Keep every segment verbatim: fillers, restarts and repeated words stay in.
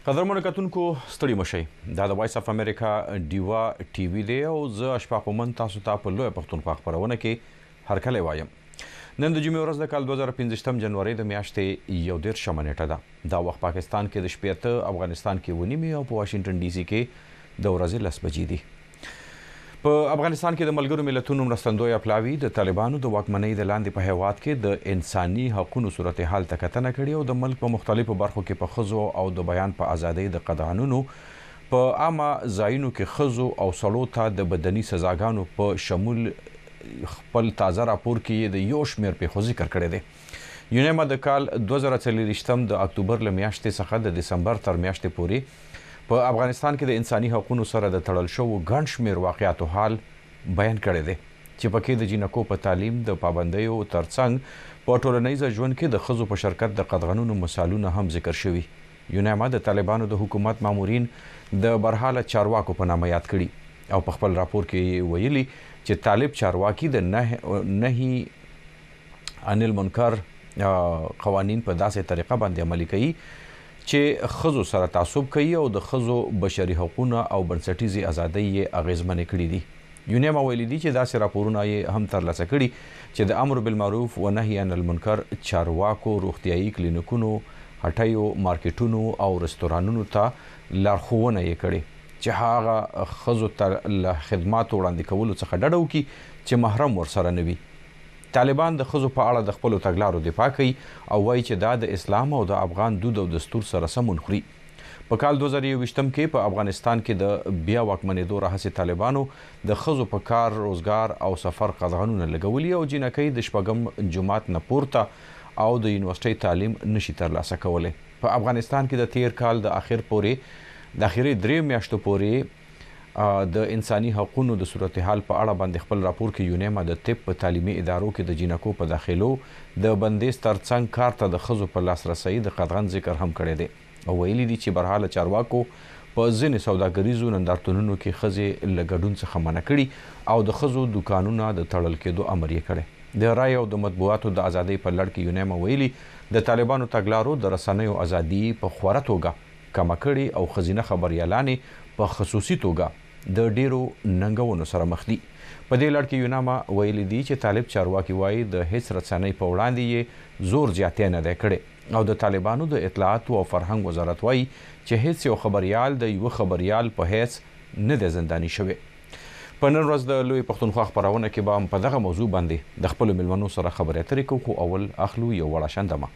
قدرمنو کتونکو ستړي مشئ دا د وایس اف امریکا ډیوا ټي وي دی او زه اشفاق مومن تاسو ته په لویه پښتونخوا خپرونه کې هرکلی وایم. نن د جمعې ورځ د کال دوه زره پنځویشتم جنوري د میاشتې یو دېرشمه نیټه ده. دا وخت پاکستان کې د شپې اته، افغانستان کې اوه نیمې او په واشنګټن ډي سي کې د ورځې لس بجې دي. په افغانستان کې د ملګرو ملتونو مرستندویه پلاوي د طالبانو د واکمنۍ د لاندې په هیواد کې د انساني حقوقو صورتحال ته کتنه کړې او د ملک په مختلفو برخو کې په ښځو او د بیان په ازادۍ د قدغنونو په عامه ځایونو کې ښځو او سړو ته د بدني سزاګانو په شمول خپل تازه راپور کې د یو شمېر پیښو ذکر کړی دی. یونیما د کال دوه زره څلوېښتم د اکتوبر له میاشتې څخه د دسمبر تر میاشتې پورې په افغانستان کې د انساني حقوقو سره د تړل شوو ګڼ شمېر واقعاتو حال بیان کړی دی چې پکې د جینکو په تعلیم د پابندیو ترڅنګ په ټولنیز ژوند کې د ښځو په شرکت د قدغنونو مثالونه هم ذکر شوي. یونیما د طالبانو د حکومت مامورین د برحاله چارواکو په نامه یاد کړي او په خپل راپور کې ویلي چې طالب چارواکي د نهي عن المنکر قوانین په داسې طریقه باندې عملي کوي چې ښځو سره تعصب کوي او د ښځو بشري حقوقونه او بنسټیزې ازادۍ یې اغیزمنې کړي دي. یونیما ویلي دي چې داسې راپورونه یې هم ترلاسه کړي چې د امر بالمعروف و نهي عن المنکر چارواکو روغتیایي کلینیکونو، هټیو، مارکیټونو او رستورانونو ته لارښوونه یې کړې چې هغه ښځو ته له خدماتو وړاندې کولو څخه ډډه وکړي چې محرم ورسره نه وي. طالبان د ښځو په اړه د خپلو تګلارو دفاع کوي او وایي چې دا د اسلام او د افغان دود او دستور سره سمون خوري. په کال دوه زره یوویشتم کې په افغانستان کې د بیا واکمنېدو راهیسې طالبانو د ښځو په کار، روزګار او سفر قدغنونه لګولي او جینکۍ د شپږم جماعت نه پورته او د یونیورسټۍ تعلیم نشي ترلاسه کولی. په افغانستان کې د تیر کال د اخر پورې د اخري درې میاشتو پورې د انساني حقوقو د صورتحال په اړه باندې خپل راپور کې یونیما د طب په تعلیمي ادارو کې د جینکو په داخلو د بندیز ترڅنګ کار ته د ښځو په لاسرسي د قدغن ذکر هم کړی دی او ویلي دي چې برحاله چارواکو په ځینې سوداګریزو نندارتونونو کې ښځې له ګډون څخه منع کړي او د ښځو دوکانونه د تړل کېدو امر یې کړی. د رای او د مطبوعاتو د ازادۍ په لړ کې یونیما ویلي د طالبانو تګلارو د رسنیو ازادي په خوره توګه کمه کړې او ښځینه خبریالانې په خصوصي توګه د ډیرو ننګونو سره مخ دي. په دې لړ کې یونیما ویلي دي چې طالب چارواکي وایي د هیڅ رسنۍ په وړاندې یې زور زیاتی نه دی کړی او د طالبانو د اطلاعاتو او فرهنګ وزارت وایي چې هیڅ یو خبریال د یوه خبریال په حیث نه دی زنداني شوی. په نن ورځ د لوی پښتونخوا خپرونه کې به هم په دغه موضوع باندې د خپلو مېلمنو سره خبرې اترې کوو، خو اول اخلو یو وړه شندمه.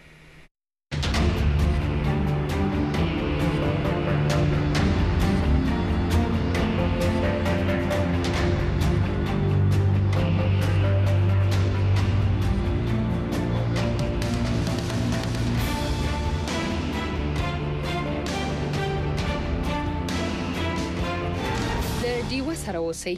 ډیوا سره اوسئ.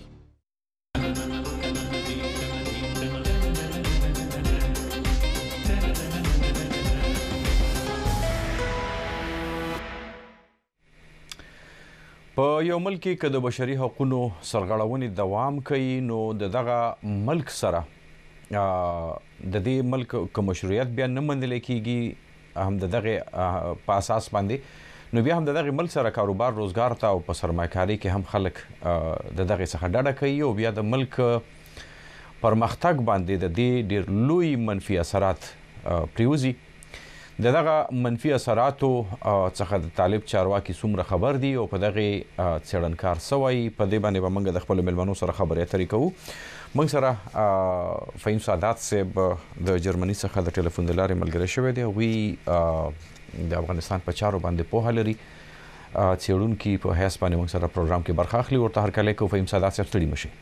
په یو ملک کې که د بشري حقوقو سرغړونې دوام کوي نو د دغه ملک سره د دې ملک که مشروعیت بیا نه منل کیږي هم د دغه په اساس باندې نو بیا هم د دغه ملک سره کاروبار، روزګار ته او په سرمایه‌کاري کې هم خلک د دغه څخه ډډه کوي او بیا د ملک پرمختګ باندې د دې ډېر لوی منفي اثرات پریوزي. د دغه منفي اثراتو څخه د طالب چارواکي څومره خبر دي او په دغه څېړنکار څه وایي، په دې باندې به موږ د خپلو مېلمنو سره خبرې اترې کوو. موږ سره فهیم سادات صاحب د جرمني څخه د ټلیفون د لارې ملګری شوی دی. هغوی د افغانستان په چارو باندې پوهه لري، څېړونکي په حیث باندې موږ سره پروګرام کې برخه اخلي. ورته هرکلی کوو. فهیم سادات صاحب ستړي مشئ.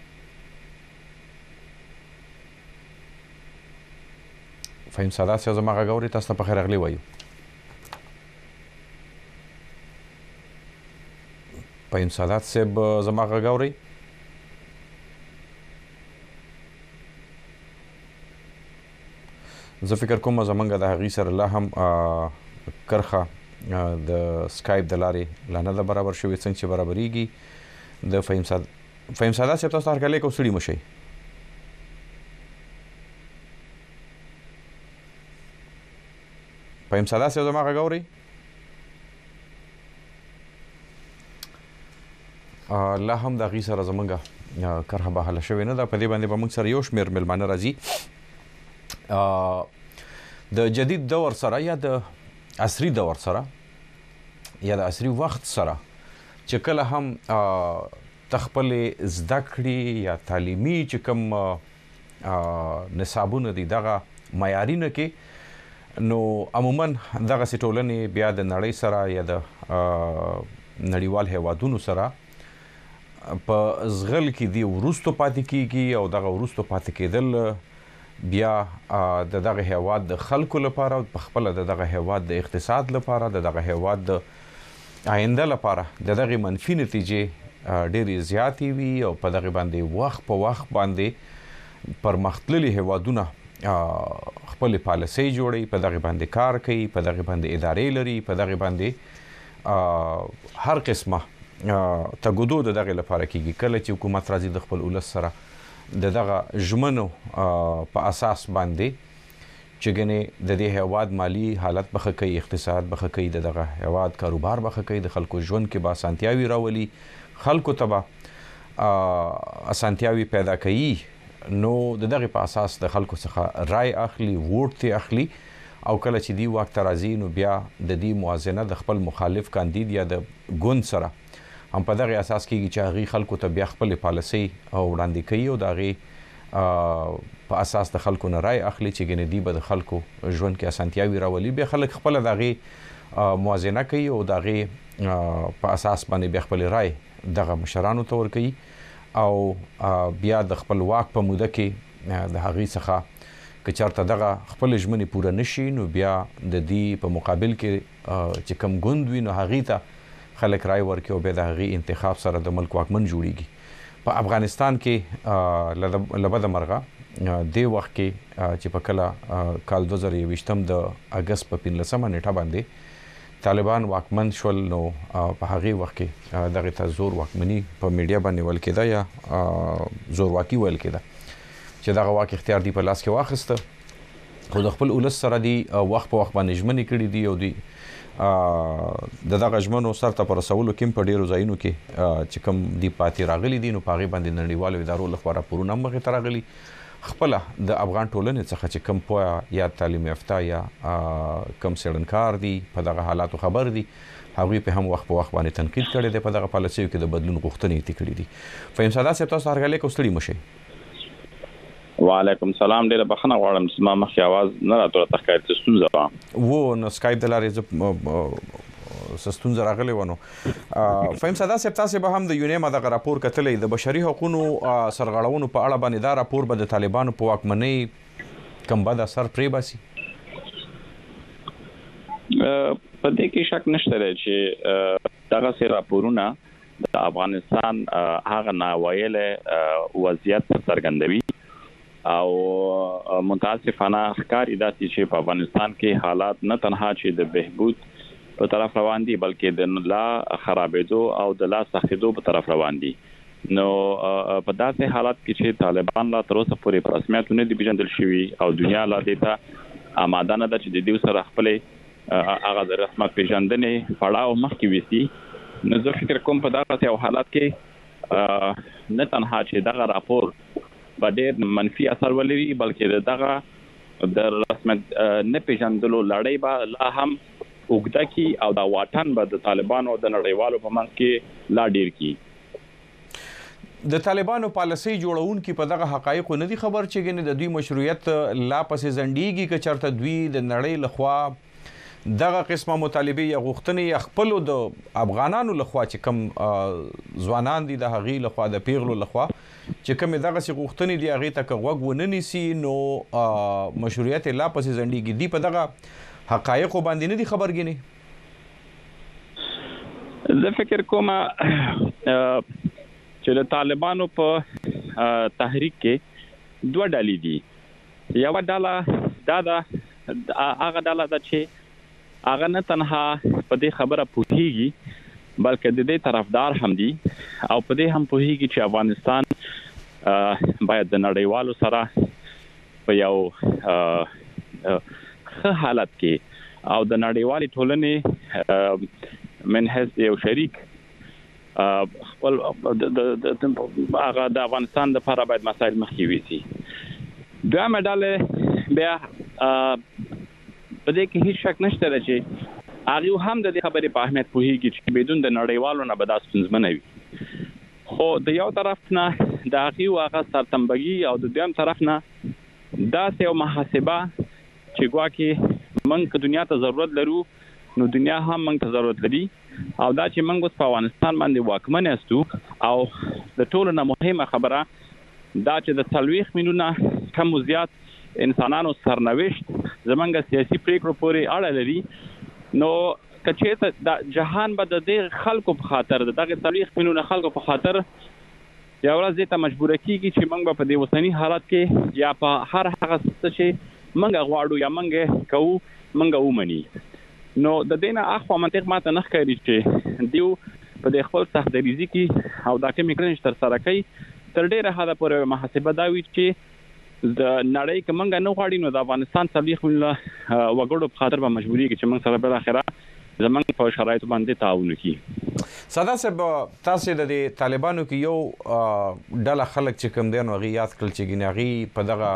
فهیم سادات صاحب زما غږ اورئ؟ تاسو ته په خیر راغلی وایو. فهیم سادات صاحب زما غږ اورئ؟ زه فکر کوم زمونږ د هغې سره لا هم کرښه د سکایپ د لارې لا نه ده برابر شوې څنګه چې برابرېږي. د فهیم ساد فهیم سادات صاحب تاسو ته هرکلی کوو. ستړي مشئ. فهیم سادات صاحب زما غږ اورئ؟ لا هم د هغې سره زمونږ کرښه بحاله شوې نه ده. په دې باندې به موږ سره یو شمېر میلمانه راځي د جدید دور سره یا د عصري دور سره یا د عصري وخت سره چې کله هم ته خپلې زده کړې یا تعلیمي چې کوم نصابونه دي دغه معیاري نه کې، نو عموما دغسې ټولنې بیا د نړۍ سره یا د نړیوال هیوادونو سره په زغل کې دی وروستو پاتې کیږي، او دغه وروستو پاتې کېدل بیا د دغه هیواد د خلکو لپاره، په خپله د دغه هیواد د اقتصاد لپاره، د دغه هیواد د آینده لپاره د دغه منفي نتیجې ډېرې زیاتې وي، او په دغه باندې وخت په وخت باندې پرمختللي هیوادونه خپل پالیسۍ جوړوي، په دغه باندې کار کوي، په دغه باندې ادارې لري، په دغه باندې هر قسمه تګدو د دغه لپاره کیږي. کله چې حکومت راځي د خپل ولس سره د دغه ژمنو په اساس باندې چې ګنې د دې هیواد مالی حالت به ښه کوي، اقتصاد به ښه کوي، د دغه هیواد کاروبار به ښه کوي، د خلکو ژوند کې به اسانتیاوي راولي، خلکو ته به اسانتیاوي پیدا کوي، نو د دغه په اساس د خلکو څخه رای اخلي، ووټ ترې اخلي، او کله چې دی واک ته راځي نو بیا د دې موازنه د خپل مخالف کاندید یا د ګوند سره هم په دغه اساس کېږي چې هغې خلکو ته بیا خپلې پالیسۍ وړاندې کوي، او د هغې په اساس د خلکو نه رای اخلي چې ګنې دوی به د خلکو ژوند کې اسانتیاوي راولي. بیا خلک خپله د هغې موازنه کوي او د هغې په اساس باندې بیا خپلې رای دغه مشرانو ته ورکوي، او بیا د خپل واک په موده کې د هغې څخه که چېرته دغه خپلې ژمنې پوره نشي، نو بیا د دې په مقابل کې چې کوم ګوند وي نو هغې ته خلک رای ورکوي، او بیا د هغې انتخاب سره د ملک واکمن جوړیږي. په افغانستان کې له بده مرغه دې وخت کې چې په کله کال دوه زره یوویشتم د اګست په پنځلسمه نیټه باندې طالبان واکمن شول، نو په هغې وخت کې دغې ته زور واکمني په میډیا باندې ویل کېده یا زورواکي ویل کېده، چې دغه واک اختیار دی په لاس کې واخیسته، خو د خپل ولس سره دی وخت په وخت باندې ژمنې کړي دي، او دوی د دغه ژمنو سرته په رسولو کې په ډېرو ځایونو کې چې کوم دی پاتې راغلي دي، نو په هغې باندې نړیوالو ادارو لخوا راپورونه هم مخې ته راغلي. خپله د افغان ټولنې څخه چې کوم پوهه یا تعلیم یافته یا کوم څېړنکار دي په دغه حالاتو خبر دي، هغوی په هم وخت په وخت باندې تنقید کړی دی، په دغه پالیسیو کې د بدلون غوښتنې یې کړي دي. فهیم سادات صاحب، تاسو هرکلی کو ستړي مه شئ. وعلیکم سلام، ډیره بخښنه غواړم چې زما مخکې اواز نه راته ښکاري، څه ستونزه وه و نو سکایپ د لارې زه څه ستونزه راغلې وه. نو فهیم سادات صاحب، تاسې به هم د یونیم دغه راپور کتلی، د بشري حقونو سرغړونو په اړه باندې دا راپور به د طالبانو په واکمنۍ کوم بد اثر پرې باسي؟ په دې کې شک نشته دی چې دغسې راپورونه د افغانستان هغه ناویلی وضعیت څرګندوي، او متاسفانه ښکاري داسې چې په افغانستان کې حالات نه تنها چې د بهبود په طرف روان دي، بلکې د لا خرابېدو او د لا سختېدو په طرف روان دي. نو په داسې حالات کې چې طالبان لا تر اوسه پورې په رسمیت نه دي پېژندل شوي، او دنیا لا دې ته آماده نه ده چې د دوی سره خپلې هغه د رسمیت پېژندنې پړاو مخکې ویسي. نو زه فکر کوم په دغسې یو حالت کې نه تنها چې دغه راپور به ډېر منفي اثر ولري، بلکې دغه د رسمیت نه پېژندلو لړۍ به لا هم اوږده کي، او دا واټن به د طالبانو د نړیوالو په منځ کې لا ډېر کي. د طالبانو پالیسۍ جوړونکي په دغه حقایقو نه دي خبر چې ګنې د دوی مشروعیت لا پسې ځنډېږي، که چېرته دوی د نړۍ لخوا دغه قسمه مطالبې یا غوښتنې یا خپلو د افغانانو لخوا چې کوم ځوانان دي د هغې لخوا د پیغلو لخوا چې کومې دغسې غوښتنې دي هغې ته که غوږ ونه نیسي، نو مشروعیت یې لا پسې ځنډېږي. دوی په دغه حقایقو باندې نه دي خبر ګینې؟ زه فکر کوم چې د طالبانو په تحریک کې دوه ډلې دي. یوه ډله دا ده، هغه ډله ده چې هغه نه تنها په دې خبره پوهیږي، بلکې د دې طرفدار هم دي، او په دې هم پوهیږي چې افغانستان باید د نړیوالو سره په یو ښه حالت کې او د نړیوالې ټولنې من حیث یو شریک خپل د هغه د افغانستان د لپاره باید مسایل مخکې وي. دویمه ډله بیا په دې کې هیڅ شک نشته چې هغه هم د دې خبرې په اهمیت پوهیږي چې بدون د نړیوالو نه به دا ستونزمنه وي. خو د یو طرف نه د هغه هغه سرتنبګي او د دویم طرف نه دا یو محاسبه چې ګواکې موږ که دنیا ته ضرورت لرو نو دنیا هم موږ ته ضرورت لري او دا چې موږ اوس په افغانستان باندې واکمن یاستو او د ټولو نه مهمه خبره دا چې د څلوېښت میلیونه کم زیات انسانانو سرنوشت زمونږ سیاسي پریکړو پورې اړه لري. نو کچې د جهان به د دې خلکو په خاطر د دغه څلوېښت میلیونه خلکو په خاطر یا ورځ ته مجبور کیږي چې موږ په دې وسنی حالت کې یا په هر هغه څه چې موږ غواړو یا موږ کوو موږ ومني. نو د دینه اخوا منطق ماته نه ښکاري چې دیو په دې خپل سخت دریزي کې او دا کومې کړنې تر سره کوي تر ډیره حده پورې محاسبه دا وي چې د نړۍ کې موږ نه غواړو نو د افغانستان څلوېښت میلیونه وګړو په خاطر به مجبوري کې چې موږ سره بل اخره زمونږ په شرایطو باندې تعاون وکړي. ساده صاحب تاسو د طالبانو کې یو ډله خلک چې کوم دین وغي یاد کړل چې ګناغي په دغه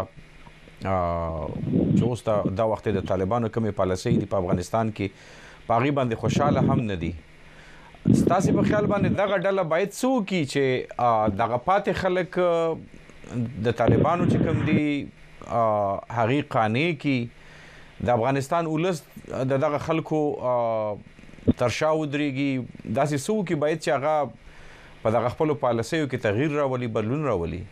چې اوس دا وخت د طالبانو کومې پالیسۍ دي په افغانستان کې پاغي باندې خوشاله هم نه دي. ستاسو په خیال باندې دغه ډله باید څو کی چې دغه پاتې خلک د طالبانو چې کوم دي هغه قانع کی د افغانستان ولس د دغه خلکو ترشا ودرېږي داسې څو کی باید چې هغه په دغه خپل پالیسیو کې تغییر راولي بدلون راولي.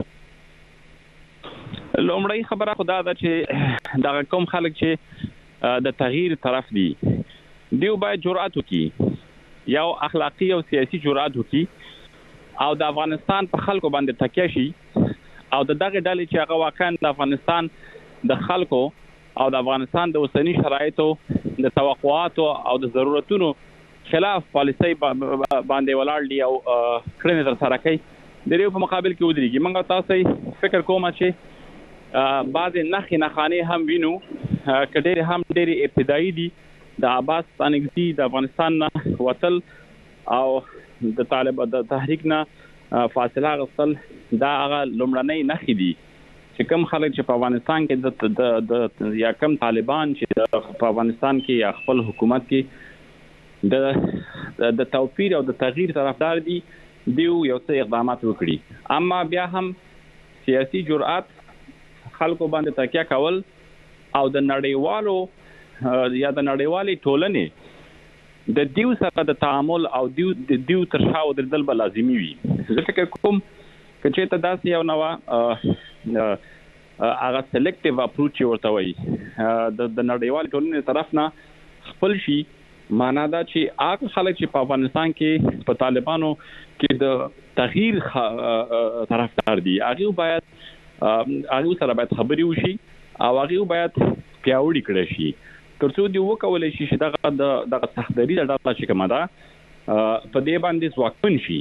لومړی خبره خدا ده چې دغه کوم خلک چې د تغییر طرف دي دیو باید جرأت وکړي یو اخلاقی او سیاسي جرأت وکړي او د افغانستان په خلکو باندې تکیه شي او د دغه ډلې چې هغه واقعا د افغانستان د خلکو او د افغانستان د اوسنی شرایطو د توقعاتو او د ضرورتونو خلاف پالیسۍ باندې ولاړ دي او کړنې تر سره کوي د دې په مقابل کې ودرېږي. موږ تاسو فکر کوم چې بعض نخې نخانې هم وینو کډېر هم ډېر ابتدایي دي د عباس ستانکزي د افغانستان نه وتل او د طالب د تحریک نه فاصله غوښتل دا هغه لومړنۍ نخې دي چې کوم خلک چې په افغانستان کې د یا کوم طالبان چې په افغانستان کې یا خپل حکومت کې د د توفیر او د تغییر طرفدار دي دیو یو څه اقدامات وکړي. اما بیا هم سیاسي جرأت خلکو باندې تکیه کول او د نړیوالو یا د نړیوالې ټولنې د دیو سره د تعامل او دیو د دیو تر شا ودرېدل به لازمي وي. زه فکر کوم که چېرته داسې یو نوه هغه سلیکټیو اپروچ ورته وایي د نړیوالې ټولنې طرف نه خپل شي معنا دا چې هغه خلک چې په افغانستان کې په طالبانو کې د تغییر طرفدار دي هغه باید هغه سره باید خبرې وشي او هغه باید پیاوړي کړي شي ترڅو دی وکولای شي چې دغه د دغه سختري د ډاله چې کومه ده په دې باندې ځواکمن شي.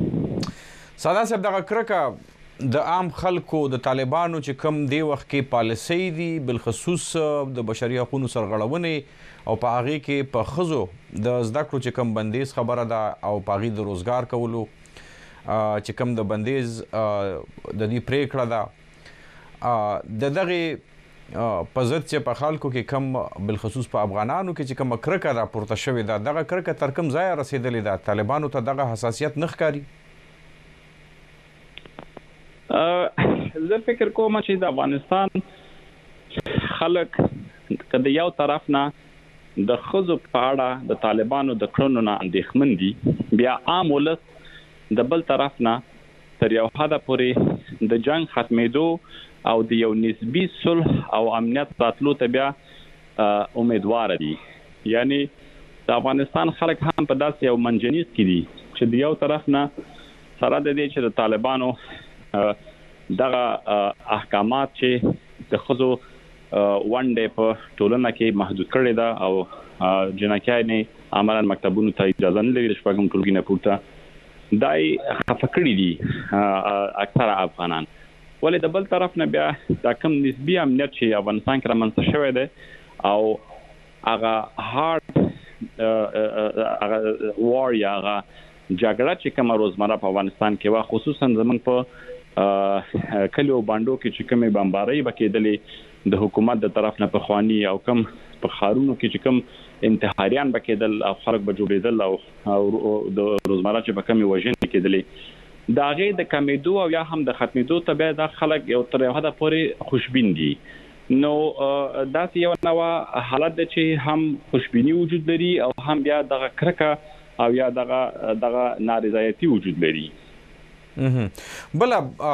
ساده صاحب دغه کرکه د عام خلکو د طالبانو چې کم دی وخت کې پالیسۍ دي بالخصوص د بشري حقوقو سرغړونې او په هغه کې په خزو د زده کړو چې کم بندیز خبره ده او په هغه د روزګار کولو چې کم د بندیز د دې پریکړه ده د دغه په ضد چې په خلکو کې کم بالخصوص په افغانانو کې چې کوم کرکه راپورته شوې ده دغه کرکه تر کوم ځای رسیدلې ده طالبانو ته دغه حساسیت نه ښکاري؟ زه فکر کوم چې د افغانستان خلک که د یو طرف نه د ښځو په اړه د طالبانو د کړنو نه اندېښمن دي بیا عام ولس د بل طرف نه تر یو حده پورې د جنگ ختمېدو او د یو نسبی صلح او امنیت راتلو ته بیا امیدوار دي. یعنی د افغانستان خلک هم په داسې یو منجنیز کې دي چې د یو طرف نه سره د دې چې د طالبانو دغه احکامات چې د ښځو ونډې په ټولنه کې محدود کړي ده او جنکیانې عملاً مکتبونو ته اجازه نه لري د شپږم ټولګي نه پورته دای خفه کړي دي اکثره افغانان. ولې د بل طرف نه بیا دا کم نسبی امنیت چې افغانستان کې رامنځته شوی دی او هغه هارد هغه وار یا هغه جګړه چې کومه روزمره په افغانستان کې وا خصوصا زمونږ په کلیو باندو کې چې کومه بمبارۍ وکیدلې د حکومت د طرف نه په خواني او کم په خارونو کې چې کوم انتحاریان وکیدل او خلک به جوړېدل او د روزمره چې په کومه وژنې کېدلې دا غي د کمیدو او یا هم د ختمېدو ته به د خلک یو تر یو حد پورې خوشبین دي نو دا یو نوع حالت چې هم خوشبینی وجود لري او هم بیا دغه کرکه او یا دغه دغه نارضایتي وجود لري بل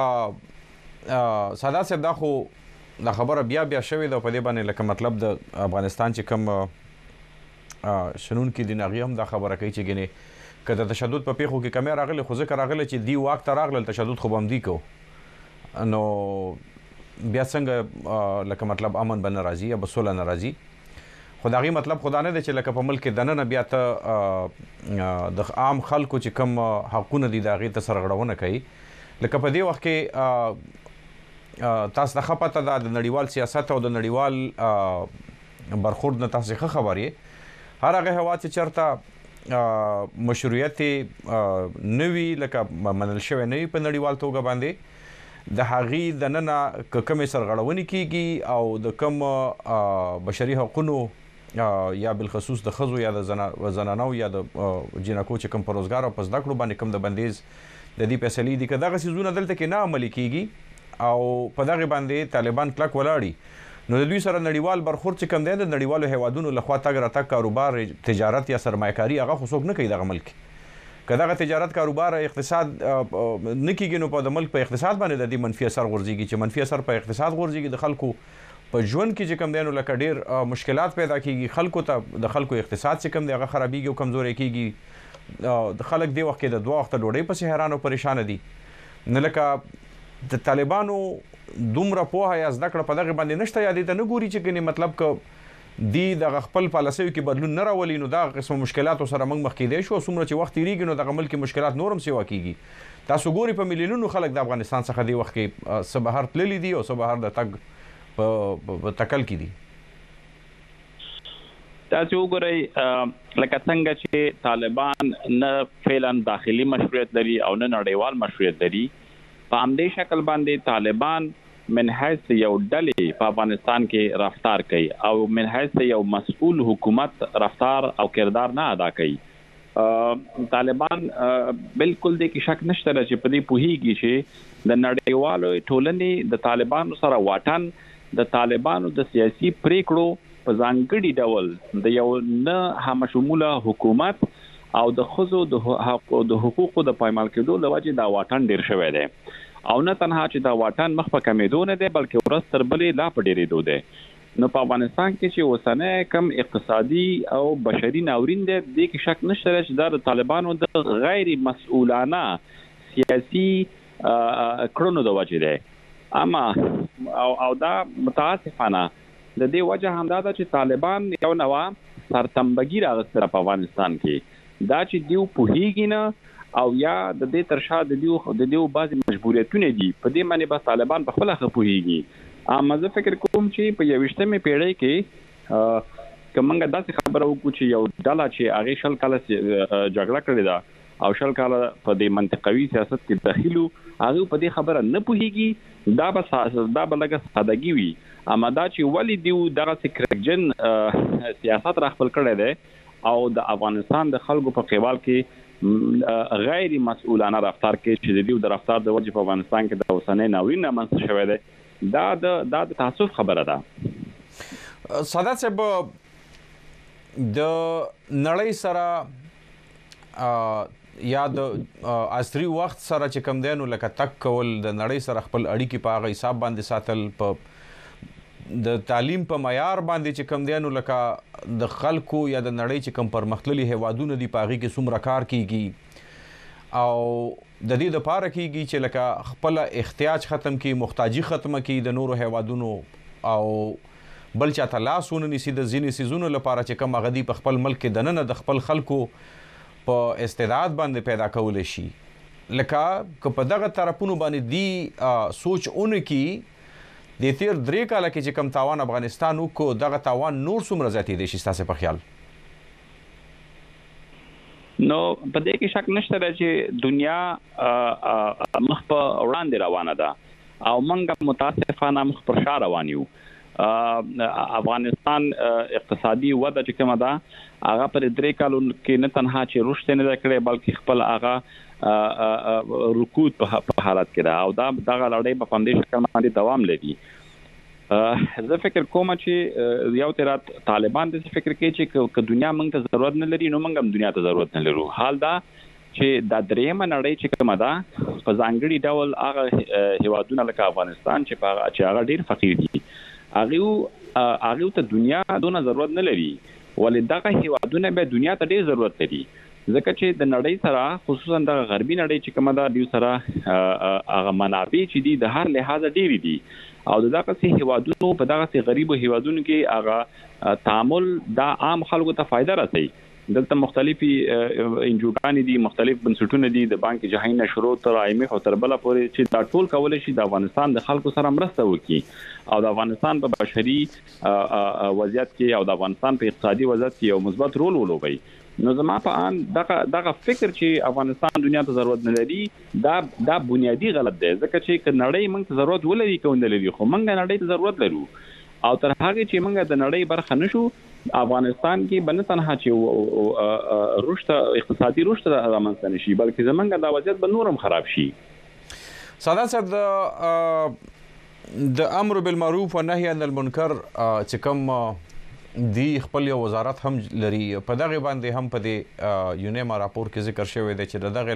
ساده صاحب دا خو د خبره بیا بیا شوې ده په دې باندې لکه مطلب د افغانستان چې کوم شنون کې د ناغي هم دا خبره کوي چې ګنې کله تشدد په پیښو کې کمی راغلی خو ځکه راغلی چې دی وخت راغلی تشدد خو بم دی کو نو بیا څنګه لکه مطلب امن بن راضي یا بسوله ناراضي خدایي مطلب خدا نه دی چې لکه په ملک دننه بیا ته د عام خلکو چې کم حقونه دي دا غي ته سرغړونه کوي لکه په دې وخت کې تاسو د خپته د نړیوال سیاست او د نړیوال برخورد نه تاسو ښه خبرې هر هغه هوا چې چرته مشروعیت نوی لکه منل شوی نه په نړیوال توګه باندې د هغې د ننه کومې سرغړونې کیږي او د کوم بشري حقوقو یا بالخصوص د ښځو یا د زنانو یا د جنکو چې کوم په روزګار او په زده کړو باندې کوم د بندیز د دې فیصلې دي که دغه څیزونه دلته کې نه عملي کیږي او په دغه باندې طالبان کلک ولاړي نو د دوی سره نړیوال برخورد چې کوم دی د نړیوالو هیوادونو لخوا تګ راتګ کاروبار تجارت یا سرمایه‌کاري هغه خو څوک نه کوي دغه ملک که دغه تجارت کاروبار اقتصاد نه کیږي نو په د ملک په اقتصاد باندې د دې منفي اثر غورځيږي چې منفي اثر په اقتصاد غورځيږي د خلکو په ژوند کې چې کوم دی نو لکه ډېر مشکلات پیدا کیږي خلکو ته د خلکو اقتصاد چې کوم دی هغه خرابېږي او کمزوري کیږي د خلک دی وخت کې د دوه وخت ډوډۍ په حیران او پریشان دي نه لکه د طالبانو دومره پوهه یا زده کړه په دغه باندې نشته یا دې ته نه ګوري چې ګنې مطلب که دی د خپل پالیسیو کې بدلون نه راولي نو دا قسم مشکلاتو سره موږ مخ کېدای شو څومره چې وخت تیریږي نو دغه ملک مشکلات نورم سیوا کیږي تاسو ګوري په میلیونونو خلک د افغانستان څخه دی وخت کې سبهر تللی دي او سبهر د تګ په تکل کې دي تاسو وګورئ لکه څنګه چې طالبان نه فعلا داخلي مشروعیت لري او نه نړیوال مشروعیت لري په همدې شکل باندې طالبان من حیث یو ډلې په افغانستان کې رفتار کوي او من حیث یو مسؤل حکومت رفتار او کردار نه ادا کوي طالبان بالکل د کې شک نشته چې په دې پوهیږي چې د نړیوالو ټولنې د طالبانو سره واټن د طالبانو د سیاسي پریکړو په ځانګړي ډول د یو نه همشموله حکومت او د خزو د حقوقو د حقوقو د پایمال کېدو لوجه دا واټن ډیر شوی دی او نه تنها چې دا واټن مخ په کمیدو نه دی بلکې ورځ تر بلې لا په ډیرېدو دی نو په افغانستان کې چې اوسنۍ کم اقتصادي او بشري ناورین دی د کې شک نشته چې دا د طالبانو د غیر مسؤلانه سیاسي کړنو د وجه دی اما او او دا متاسفانه د دې وجه هم دا چې طالبان یو نوع سرتمبګي راغستره په افغانستان کې دا چې دیو پوهیږي نه او یا د دې ترشا د دیو د دیو بعضی مجبوریتونه دي په دې معنی به طالبان په خپل خپل پوهیږي اما زه فکر کوم چې په یوشتمه پیړۍ کې کومه داسې خبره وکړو چې یو ډله چې هغه شل کاله جګړه کړې ده او شل کاله په دې منطقوي سیاست کې داخلو هغه په دې خبره نه پوهیږي دا به دا به لګه سادهګي وي اما دا چې ولی دیو دغه سکرجن سیاست را خپل کړی دی او د افغانستان د خلکو په قبال کې غیر مسؤلانه رفتار کوي چې د دې د رفتار د وجې په افغانستان کې د اوسنۍ ناورین منځ شوی دی دا د دا د تاسف خبره ده سادات صاحب د نړۍ سره یا د عصري وخت سره چې کوم دی نو لکه تک کول د نړۍ سره خپل اړیکې په هغه حساب باندې ساتل په د تعلیم په معیار باندې چې کوم دی نو لکه د خلکو یا د نړۍ چې کوم پرمختللي هیوادونه دي په هغې کې څومره کار کیږي او د دې دپاره کیږي چې لکه خپل احتیاج ختم کړي محتاجي ختمه کړي د نورو هیوادونو او بل چاته لاس ونه نیسي د ځینې څیزونو لپاره چې کوم هغه دي په خپل ملک کې دننه د خپل خلکو په استعداد باندې پیدا کولی شي لکه که په دغه طرفونو باندې دی سوچ اون کې د تیر درې کاله کې چې کم تاوان افغانستان وکړو دغه تاوان نور څومره زیاتېدی شي ستاسو په خیال نو په دې کې شک نشته چې دنیا مخ په وړاندې روانه ده او موږ متاسفانه مخ پر شا روان یو. افغانستان اقتصادي وده چې کومه ده هغه پر درې کالو کې نه تنها چې رشد نه کړی بلکې خپل هغه رکود په حالت کې ده او دا دغه لړۍ په پاندې شکل باندې دوام لري. زه فکر کوم چې یو ترات طالبان د فکر کوي چې که دنیا موږ ته ضرورت نه لري نو موږ هم دنیا ته ضرورت نه لرو. حال دا چې د درېمه نړۍ چې کومه ده په ځانګړي ډول هغه هیوادونه لکه افغانستان چې په چې هغه ډیر فقیر دي هغه هغه ته دنیا دونه ضرورت نه لري ولې دغه هیوادونه به دنیا ته ډیر ضرورت لري ځکه چې د نړۍ سره خصوصا د غربي نړۍ چې کومه ده دوی سره هغه منابع چې دي د هر لحاظ ډیر دي او دغه سي هیوادونو په دغه سي غریبو هیوادونو کې هغه تعامل د عام خلکو ته فائدہ رسي. دلته مختلفي انجوګانې دي مختلف بنسټونه دي د بانک جهانی نشرو تر آی ایم اف او تر بل پورې چې دا ټول کول شي د افغانستان د خلکو سره مرسته وکړي او د افغانستان په بشري وضعیت کې او د افغانستان په اقتصادي وضعیت کې یو مثبت رول ولوبي. نو زما په ان دغه دغه فکر چې افغانستان دنیا ته ضرورت نه لري دا دا بنیادی غلط دی ځکه چې ک نړۍ موږ ته ضرورت ولري کوم نه لري خو موږ نړۍ ته ضرورت لرو او تر هغه چې موږ د نړۍ برخه نشو افغانستان کې بنه تنها چې رشد اقتصادي رشد رامنځته نشي بلکې زمونږ د وضعیت به نورم خراب شي. ساده صاحب د د امر بالمعروف و نهي عن المنکر چې کوم دی خپل یو وزارت هم لري په دغه باندې هم په دې یونیما راپور کې ذکر شوی دی چې دغه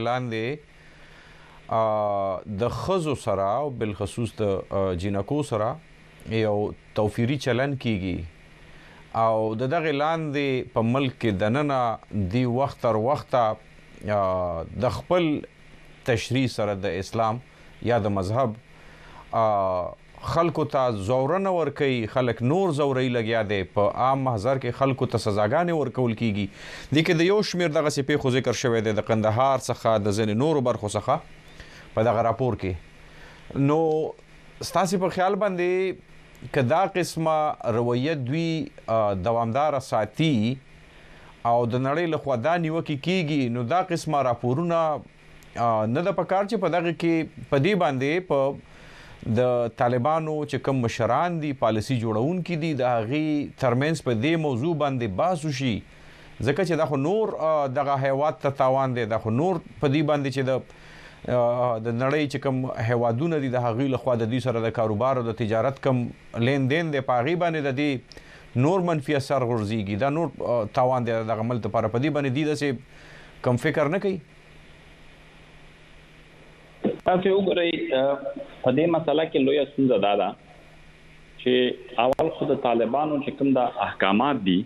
لاندې د خزو سره او بالخصوص د جینکو سره یو توفیری چلن کیږي او د دغه لاندې په ملک کې د ننه دی وخت تر وخت د خپل تشریح سره د اسلام یا د مذهب خلکو ته زورنه ورکوي خلک نور زوري لګیا دی په عام محضر کې خلکو ته سزاګانې ورکول کیږي. د کې د یو شمیر دغه سي په خو ذکر شوی دی د قندهار څخه د ځینې نورو برخو څخه په دغه راپور کې. نو ستاسو په خیال باندې کدا قسمه رویت دوی دوامدار ساتي او د نړۍ له خوا دا نیوکې کیږي نو دا قسمه راپورونه نه د پکار چې په دغه کې په دې باندې په د طالبانو چې کوم مشران دي پالیسی جوړون کې دي د هغې ترمنځ په دې موضوع باندې بحث وشي ځکه چې دا خو نور دغه هیواد ته تاوان دی دا خو نور په دې باندې چې د د نړۍ چې کوم هیوادونه دي د هغې لخوا د دوی سره د کاروبار او د تجارت کم لین دین دی په هغې باندې د دې نور منفي اثر غورځېږي دا نور تاوان دی دغه ملک لپاره په دې باندې دوی داسې کم فکر نه کوي. تاسو وګورئ په دې مسله کې لویه ستونزه دا ده چې اول خو د طالبانو چې کوم د احکامات دي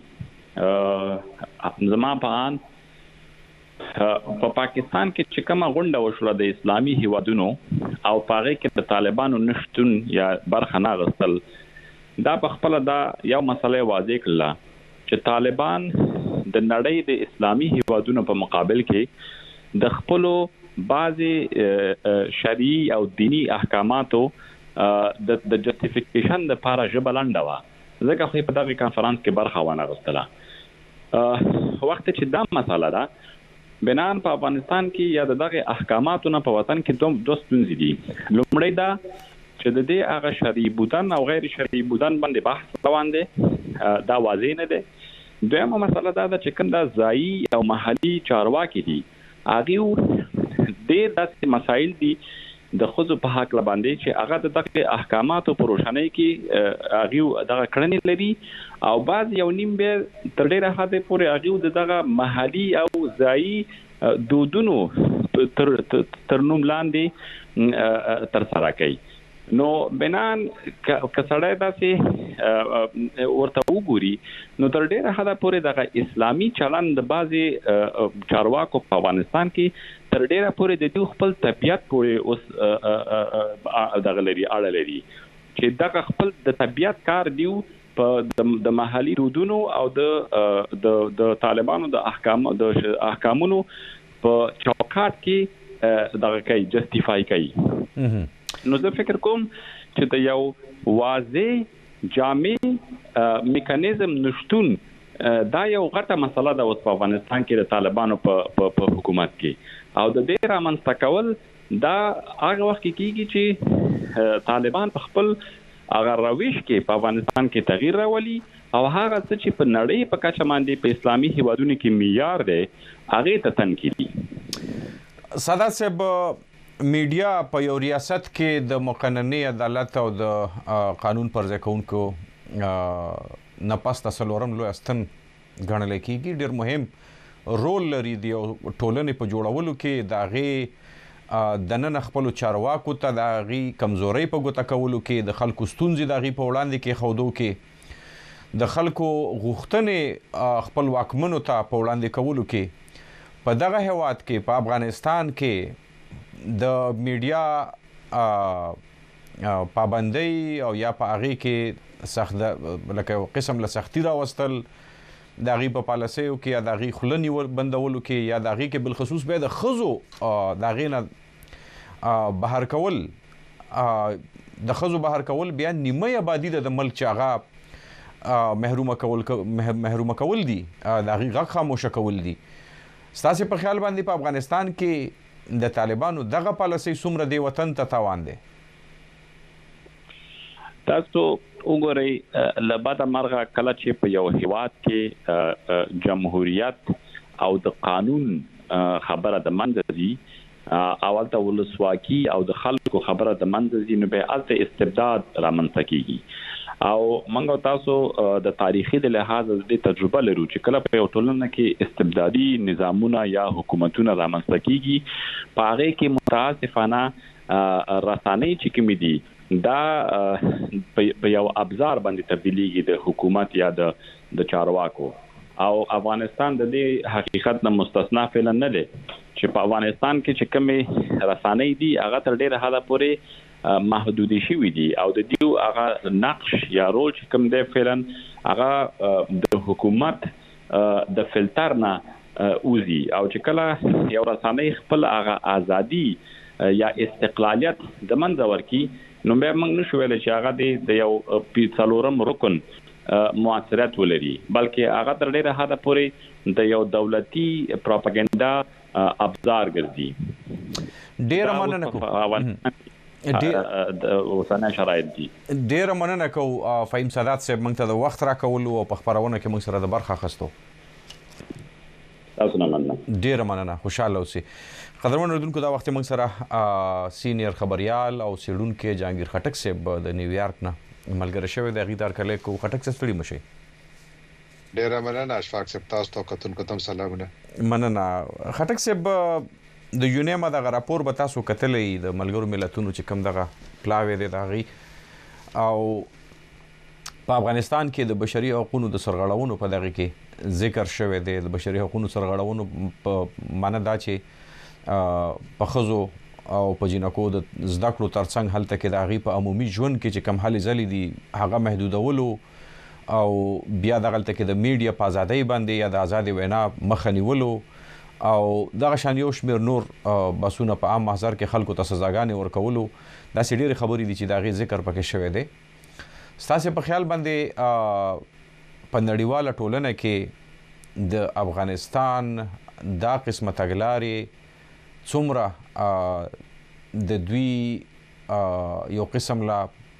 زما په ان په پاکستان کې چې کومه غونډه وشوه د اسلامي هیوادونو او پاره کې د طالبانو نشټون یا برخه نه غوښتل دا په خپل دا یو مسله واضح کړه چې طالبان د نړۍ د اسلامي هیوادونو په مقابل کې د خپل بعضي شرعي او دینی احکاماتو د د جسټیفیکیشن د لپاره جبلاندا وا ځکه خو په دغه کانفرنس کې برخه ونه غوښتله. وخت چې دا مسله ده بنان په افغانستان کې یا دغه احکاماتو نه په وطن کې دوم دوستون دي. لومړی دا چې د دې هغه شرعي بودن او غیر شرعي بودن باندې بحث روان دي دا واضح نه ده. دویمه مسله دا ده چې کوم دا ځایي او محلي چارواکي دي هغه ډېر داسې مسایل دي د خصوص په حق باندې چې هغه د دغه احکاماتو په روشنۍ کې هغه دغه کړنې لري او بعض یو نیم به تر ډیره حد پورې هغه دغه محلي او ځایي دودونو تر تر نوم لاندې تر سره کوي. نو بنان کسړای داسې ورته وګوري نو تر ډیره حد پورې دغه اسلامي چلن د بعضي چارواکو په افغانستان کې تر ډیره پورې د دوی خپل طبيعت پورې اوس دغه لري اړه لري چې دغه خپل د طبيعت کار دیو په د محلي دودونو او د د طالبانو د احکام د احکامونو په چوکاټ کې دغه کوي جسټیفای کوي. نو زه فکر کوم چې د یو واضح جامع میکانیزم نشټون دا یو غټه مسله ده اوس په افغانستان کې د طالبانو په په حکومت کې او د دې رامنځته کول دا هغه وخت کېږي چې طالبان په خپل هغه روش کې په افغانستان کې تغییر راولي او هغه څه چې په نړۍ په کچه باندې په اسلامي هیوادونو کې معیار دی هغه ته تنقیدي. سادات صاحب میډیا په یو ریاست کې د مقننې عدالت او د قانون پر ځای کوونکو نه پس تسلورم لوی استن ګڼل کېږي، ډېر مهم رول لري د ټولنې په جوړولو کې، د هغې دننه خپلو چارواکو ته د هغې کمزورۍ په ګوته کولو کې، د خلکو ستونزې د هغې په وړاندې کېښودو کې، د خلکو غوښتنې خپل واکمنو ته په وړاندې کولو کې. په دغه هیواد کې په افغانستان کې د میډیا پابندۍ او یا په هغې کې سخت لکه یو قسم له سختي راوستل د هغې په پالیسیو کې یا د هغې خوله نیول بندولو کې یا د هغې کې بالخصوص بیا د ښځو د هغې نه بهر کول، د ښځو بهر کول بیا نیمه آبادي ده د ملک چې هغه محرومه کول محرومه کول دي، د هغې غږ خاموشه کول دي. ستاسې په خیال باندې په افغانستان کې د طالبانو دغه پالیسۍ څومره دې وطن ته تاوان دی؟ تاسو وګورئ له بده مرغه کله چې په یو هیواد کې جمهوریت او د قانون خبره د منځ ځي، اول ته ولسواکي او د خلکو خبره د منځ ځي، نو به هلته استبداد رامنځته کېږي. او موږ تاسو د تاریخي د لحاظ د تجربه لرو چې کله په یو ټولنه کې استبدادي نظامونه یا حکومتونه رامنځته کېږي، په هغې کې متاسفانه رسانۍ چې کومې دي دا په یو ابزار باندې تبدیلیږي د حکومت یا د د چارواکو. او افغانستان د دې حقیقت نه مستثنا فعلا نه دی چې په افغانستان کې چې کومې رسانۍ دي هغه تر ډېره حده پورې محدودې شوي دي او د دیو هغه نقش یا رول چې کوم دی فعلا هغه د حکومت د فلتر نه اوزي، او چې کله یو رسانۍ خپل هغه ازادي یا استقلالیت د منځه ورکړي، نو بیا موږ نشو ویلی چې هغه د یو څلورم رکن موثریت ولري، بلکې هغه تر ډېره حده پورې د یو دولتي پروپاګنډا ابزار ګرځي. ډېره مننه کوم د اوسنۍ شرایط دي. ډېره مننه کوم فهیم سادات صاحب موږ ته د وخت راکولو او په خپرونه کې موږ سره د برخه اخیستو. تاسو نه مننه. ډېره مننه، خوشحاله اوسئ. قدرمن اردوونکو دا وخت موږ سره سینیر خبریال او څېړونکی جهانګیر خټک صاحب د نیویارک نه ملګری شوی دی، هغې ته هرکلی کوو. خټک صاحب ستړي مه شئ. ډېره مننه اشفاق صاحب، تاسو ته کتونکو ته هم سلامونه. مننه. خټک صاحب د یونیما دغه راپور به تاسو کتلی د ملګرو ملتونو چې کوم دغه پلاوی دی د هغې، او په افغانستان کې د بشري حقونو د سرغړونو په دغه کې ذکر شوی دی. د بشري حقونو سرغړونو په معنی دا چې په ښځو او په جینکو د زده کړو ترڅنګ هلته کې د هغې په عمومي ژوند کې چې کوم هلې ځلې دي هغه محدودولو، او بیا دغلته کې د میډیا په ازادۍ باندې یا د ازادې وینا مخه نیولو، او دغه شان یو شمېر نور بحثونه په عام محضر کې خلکو ته سزاګانې ورکولو. داسې ډېرې خبرې دي چې د هغې ذکر پکې شوی دی. ستاسې په خیال باندې په نړیواله ټولنه کې د افغانستان دا قسمه تګلارې څومره د دوی یو قسم لا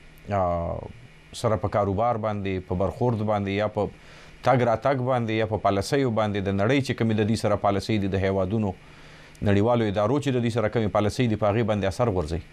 سره په کاروبار باندې، په برخورد باندې، یا په تګ راتګ باندې، یا په پالیسیو باندې د نړۍ چې کومې د دې سره پالیسۍ دي د هیوادونو نړیوالو ادارو چې د دې سره کومې پالیسۍ دي په هغې باندې اثر غورځوي؟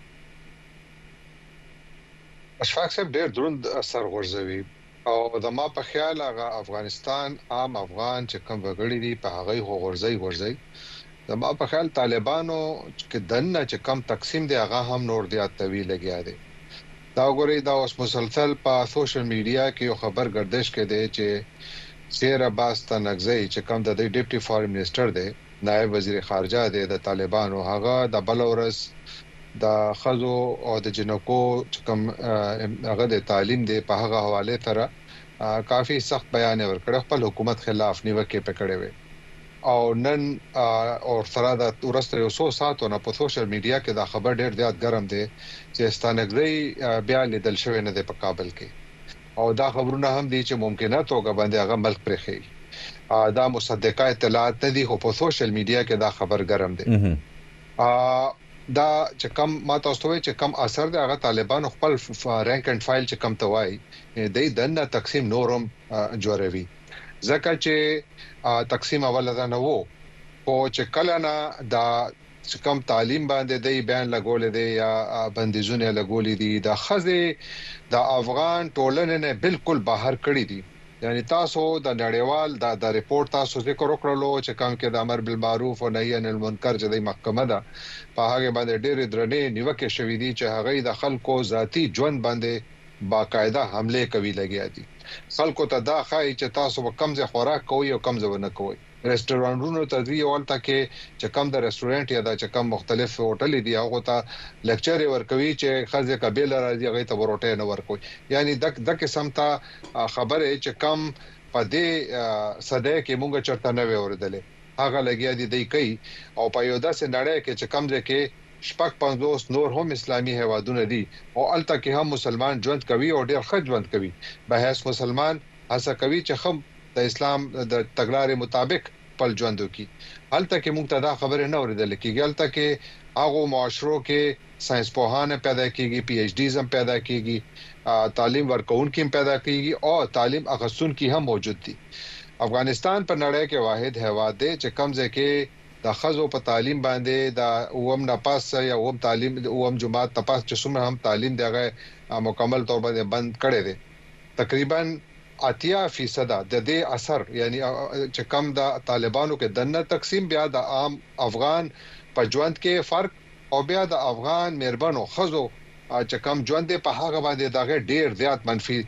اشفاق صاحب ډېر دروند اثر غورځوي، او زما په خیال هغه افغانستان عام افغان چې کوم وګړي دي په هغې خو غورځوي غورځوي زما په خیال طالبانو چې دنه چې کم تقسیم دی هغه هم نور زیاتوي لګیا دي. دا وګورئ دا اوس مسلسل په سوشل میډیا کې یو خبر گردش کې دی چې سیر عباس تنگزئی چې کوم د ډیپټي فارم منسٹر دی، نائب وزیر خارجه دی د طالبانو، هغه د بلورس د خزو او د جنکو چې کوم هغه د تعلیم دی په هغه حواله سره کافي سخت بیان ورکړ، خپل حکومت خلاف نیوکه پکړې وي. او نن او سره د ورسته یو څو ساعتونو په سوشل میډیا کې دا خبر ډېر زیات ګرم دی چې ستانګزئی بیا لیدل شوی نه دی په کابل کې، او دا خبرونه هم دي چې ممکنه توګه باندې هغه ملک پرې خي دا مصدقه اطلاعات نه دي خو په سوشل میډیا کې دا خبر ګرم دي دا چې کم ما تاسو ته چې کم اثر دی هغه طالبانو خپل رانک اند فایل چې کم توای د دنه تقسیم نورم جوړوي ځکه چې تقسیم اول ده نه وو او چې کله نه دا چې کم تعلیم باندې دی بیان لګول دي یا بندیزونه لګول دي د خزه د افغان ټولنې نه بالکل بهر کړی دي یعنی تاسو د نړیوال د د ریپورت تاسو ذکر وکړلو چې کوم کې د امر بالمعروف او نهي عن المنکر چې د محکمه ده په هغه باندې ډېر درنې نیوکه شوې دي چې هغه د خلکو ذاتی ژوند باندې باقاعده حمله کوي لګیا دي خلکو ته دا خای چې تاسو کم ځای خوراک کوئ او کم ځای نه کوئ ریسټورانټونو ته دی ولته کې چې کم د ریسټورانټ یا د کم مختلف هوټل دي هغه ته لیکچر ورکوي چې خزه قبيله راځي هغه ته ورټه نه ورکوي یعنی د د قسم ته خبره چې کم په دې صده کې مونږ چرته نه وردلې هغه لګیا دي دی کوي او په یو داسې نړۍ کې چې کم ځای کې شپږ پنځوس نور هم اسلامي هوادونه دي او الته کې هم مسلمان ژوند کوي او ډېر ښه ژوند کوي به هیڅ مسلمان هڅه کوي چې خم د اسلام د تګلارې مطابق خپل ژوند وکړي هلته کې موږ ته دا خبره نه اوریدل کېږي هلته کې هغه معاشرو کې ساينس پوهانه پیدا کیږي پی ایچ ډی زم پیدا کیږي تعلیم ورکون کې پیدا کیږي او تعلیم اخصون کې هم موجود دي افغانستان په نړۍ کې واحد هیواد دی چې کم ځکه د خزو په تعلیم باندې د اوم نه پاس یا اوم تعلیم اوم جماعت تپاس چې څومره هم تعلیم دغه مکمل تور باندې بند کړي دي تقریبا اتیا فیصد د دې اثر یعنی چې کم د طالبانو کې دنه تقسیم بیا د عام افغان په ژوند کې فرق او بیا د افغان مهربانو خزو چې کم ژوند په هغه باندې دغه ډیر زیات منفي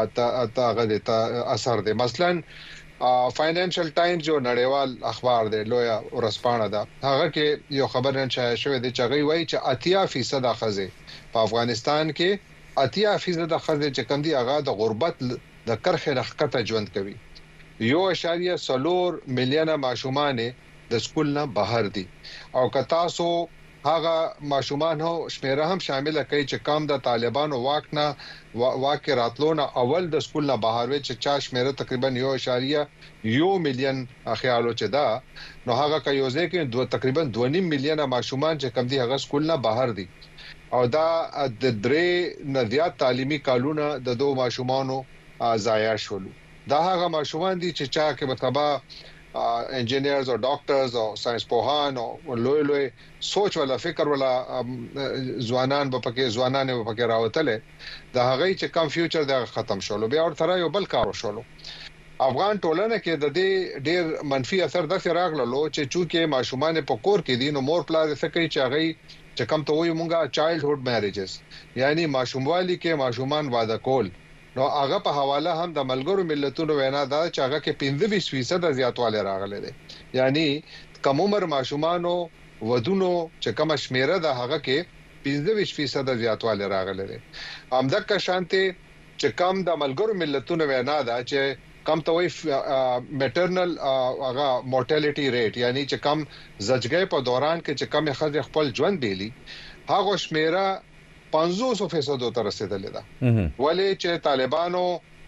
تاغه اثر دی مثلا فاینانشل ټایمز یو نړیوال اخبار دی لویا ورسپانه ده هغه کې یو خبر نه شایع شوې دی چې غوي وایي چې اتیا فیصد خزه په افغانستان کې اتیا فیصد خزه چې کم دي هغه د غربت د کرخه رخته ژوند کوي یو اشاریه سلور میلیونه ماشومان د سکول نه بهر دي او کتا سو هغه ماشومان هو شمیره هم شامل کوي چې کم د طالبانو واک نه واک راتلونه اول د سکول نه بهر وي چې چا شمیره تقریبا یو اشاریه یو میلیون خیالو چې دا نو هغه کوي چې دوه تقریبا دوه نیم میلیونه ماشومان چې کم دي هغه سکول نه بهر دي او دا د درې نه زیات تعلیمي کالونه د دوه ماشومانو ضایع شول دا هغه ماشومان دي چې چا کې مطلب انجینیرز او ډاکټرز او ساينس پوهان او لوی لوی سوچ ولا فکر ولا ځوانان په پکې ځوانان په پکې راوتله دا هغه چې کم فیوچر دا ختم شول بیا ورته یو بل کار شول افغان ټولنه کې د دې ډېر منفي اثر د راغلو چې چونکه ماشومان په کور کې دي نو مور پلار څه کوي چې هغه چې کم ته وي مونږه چایلډ هډ میریجز یعنی ماشوموالي کې ماشومان واده کول نو هغه په حواله هم د ملګرو ملتونو وینا دا چې هغه کې پنځه بیس فیصد زیاتواله راغله دي یعنی کم عمر ماشومانو ودونو چې کوم شمیره ده هغه کې پنځه بیس فیصد زیاتواله راغله دي همدغه شانته چې کم د ملګرو ملتونو وینا دا چې کم ته وي میټرنل هغه مورټالټي ریټ یعنی چې کم زچګي په دوران کې چې کم خځه خپل ژوند دیلی هغه شمیره پنځوس فیصد ته رسیدلې ده ولې چې طالبانو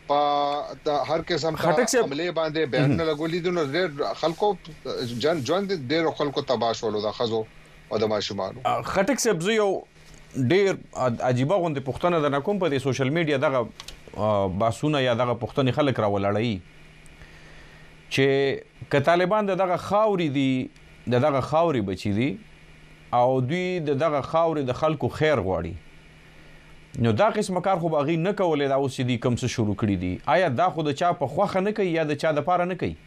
په هر قسم حمله باندې بیان لګولې دي نو ډېر خلکو جن ژوند ډېر خلکو تباشولو د خزو او د ماشومانو خټک سبزی یو ډېر عجیب غوندې پښتنه د نکوم په سوشل میډیا دغه باسونه یا دغه پښتني خلک راولړی چې ک طالبان دغه خاوري دي دغه خاوري بچي دي او دوی دغه خاوري د خلکو خیر غواړي نو دا قسم کار خو باغی نه کولې دا اوس دي کوم څه شروع کړی دي آیا دا خو د چا په خوخه نه کوي یا د چا د پاره نه کوي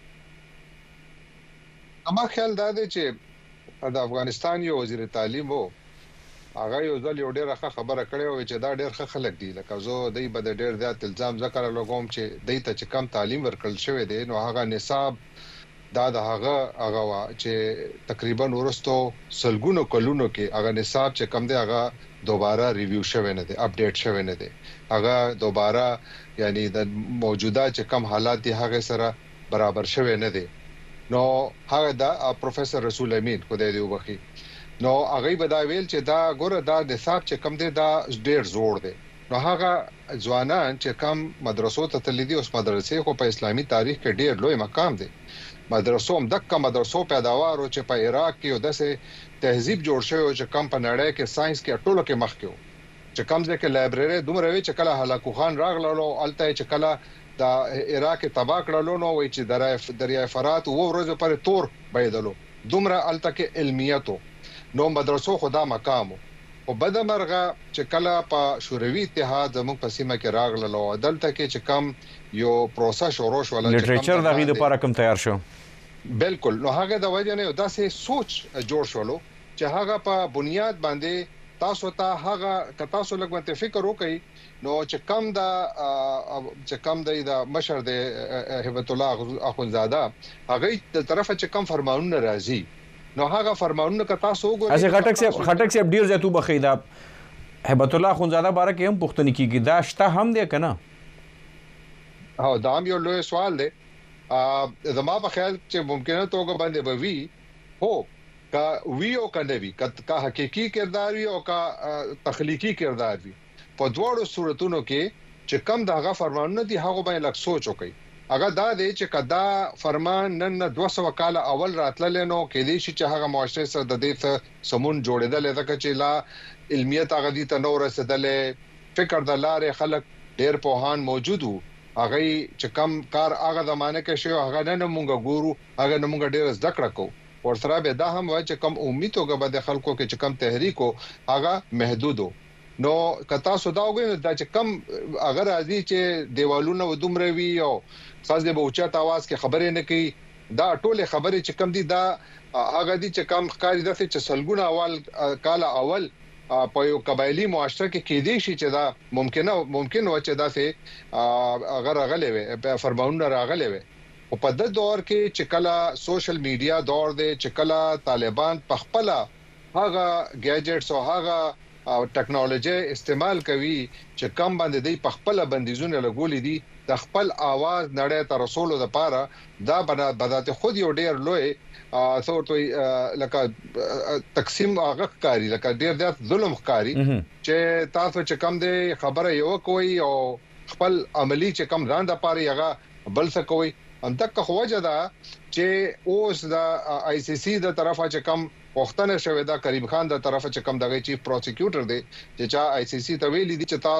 اما خیال دا دی چې د افغانستان یو وزیر تعلیم وو هغه یو ځل یو ډېر ښه خبره کړې و چې دا ډېر ښه خلک دي لکه زه دای بد ډېر زیات الزام ذکر لګوم چې دای ته چې کم تعلیم ورکړل شوی دی نو هغه نصاب دا د هغه هغه چې تقریبا ورستو سلګونو کلونو کې هغه نصاب چې کم دی هغه دوباره ریویو شوی نه دی اپډیټ شوی نه دی هغه دوباره یعنی د موجوده چې کم حالات دي هغه سره برابر شوی نه دی نو هغه دا پروفیسور رسول امین خدای دې وبخي نو هغه به دا ویل چې دا ګوره دا نصاب چې کم دی دا ډیر زوړ دی نو هغه ځوانان چې کم مدرسو ته تللی دي اوس مدرسې خو په اسلامي تاریخ کې ډېر لوی مقام دی مدرسو هم دغه مدرسو پیداوارو چې په عراق کې او داسې تهذیب جوړ شوی چې کم په نړۍ کې ساينس کې ټولو کې مخ کې چې کم ځکه لایبرری دومره وی چې کله هلاکو خان راغلو الته چې کله د عراق تبا کړلو نو وی چې دریای دریای فرات وو ورځ پر تور بيدلو دومره الته کې علمیتو نو مدرسو خدا مقامو او بدمرغه چې کله په شوروي اتحاد زموږ په سیمه کې راغلو دلته کې چې کم یو پروسس شروع شول چې لټریچر د غي لپاره کوم تیار شو بالکل نو هغه د وجه نه داسې سوچ جوړ شولو چې هغه په بنیاد باندې تاسو ته هغه ک تاسو لګونته فکر وکړي نو چې کم د چې کم د مشر د هبت الله اخونزاده هغه د طرفه چې کم فرمانونه راځي نو هغه فرمانونه ک تاسو وګورئ اسه خټک سے خټک سے ډیر زیاتو بخیدا هبت الله اخونزاده باره کې هم پښتني کیږي دا شته هم دی کنه ها دا هم یو لوی سوال دی ا زما په خیال چې ممکنه توګه باندې به وی هو کا ویو کنه وی کا حقيقي کردار وی او کا تخلیقي کردار وی په دوړو صورتونو کې چې کم دغه فرمانونه دي هغه باندې لک سوچ وکړي اگر دا دی چې کدا فرمان نن دوه سوه کال اول راتلل نو کې دي چې هغه معاشره سره د دې سمون جوړېدل ځکه چې لا علمیت هغه دي ته نور رسیدلې فکر د لارې خلک ډېر پوهان موجود وو هغه چې کم کار هغه زمانه کې شو هغه نه مونږ ګورو هغه نه مونږ ډېر زده کړو کو ورسره به دا هم وای چې کم امید وګ به د خلکو کې چې کم تحریکو هغه محدودو نو کتا سودا وګورئ دا چې کم اگر ازي چې دیوالونه ودومره وی او خاص د بوچات आवाज کې خبرې نه کوي دا ټوله خبرې چې کم دي دا هغه دي چې کم ښکاری د چې سلګونه اول کال اول په یو قبایلی معاشره کې کې دي چې دا ممکنه ممکن و چې دا سه اگر غلې وي فرمانونه راغلې وي او په د دور کې چې کله سوشل میډیا دور دی چې کله طالبان په خپل هغه گیجټس او هغه او ټیکنالوژي استعمال کوي چې کم باندې دی په خپل بندیزونه لګولې دي د خپل आवाज نړۍ ته رسولو لپاره دا بداته خود یو ډیر لوی څورته لکه تقسیم هغه کاری لکه ډیر ډیر ظلم کاری چې تاسو چې کم دی خبره یو کوي او خپل عملی چې کم ځان د پاره هغه بل څه کوي هم تک خوجه دا چې اوس د آی سی سی د طرفه چې کم وختنه شوې دا کریم خان د طرفه چې کم دغه چیف پروسیکیوټر دی چې چا آی سی سی ته ویلي دي چې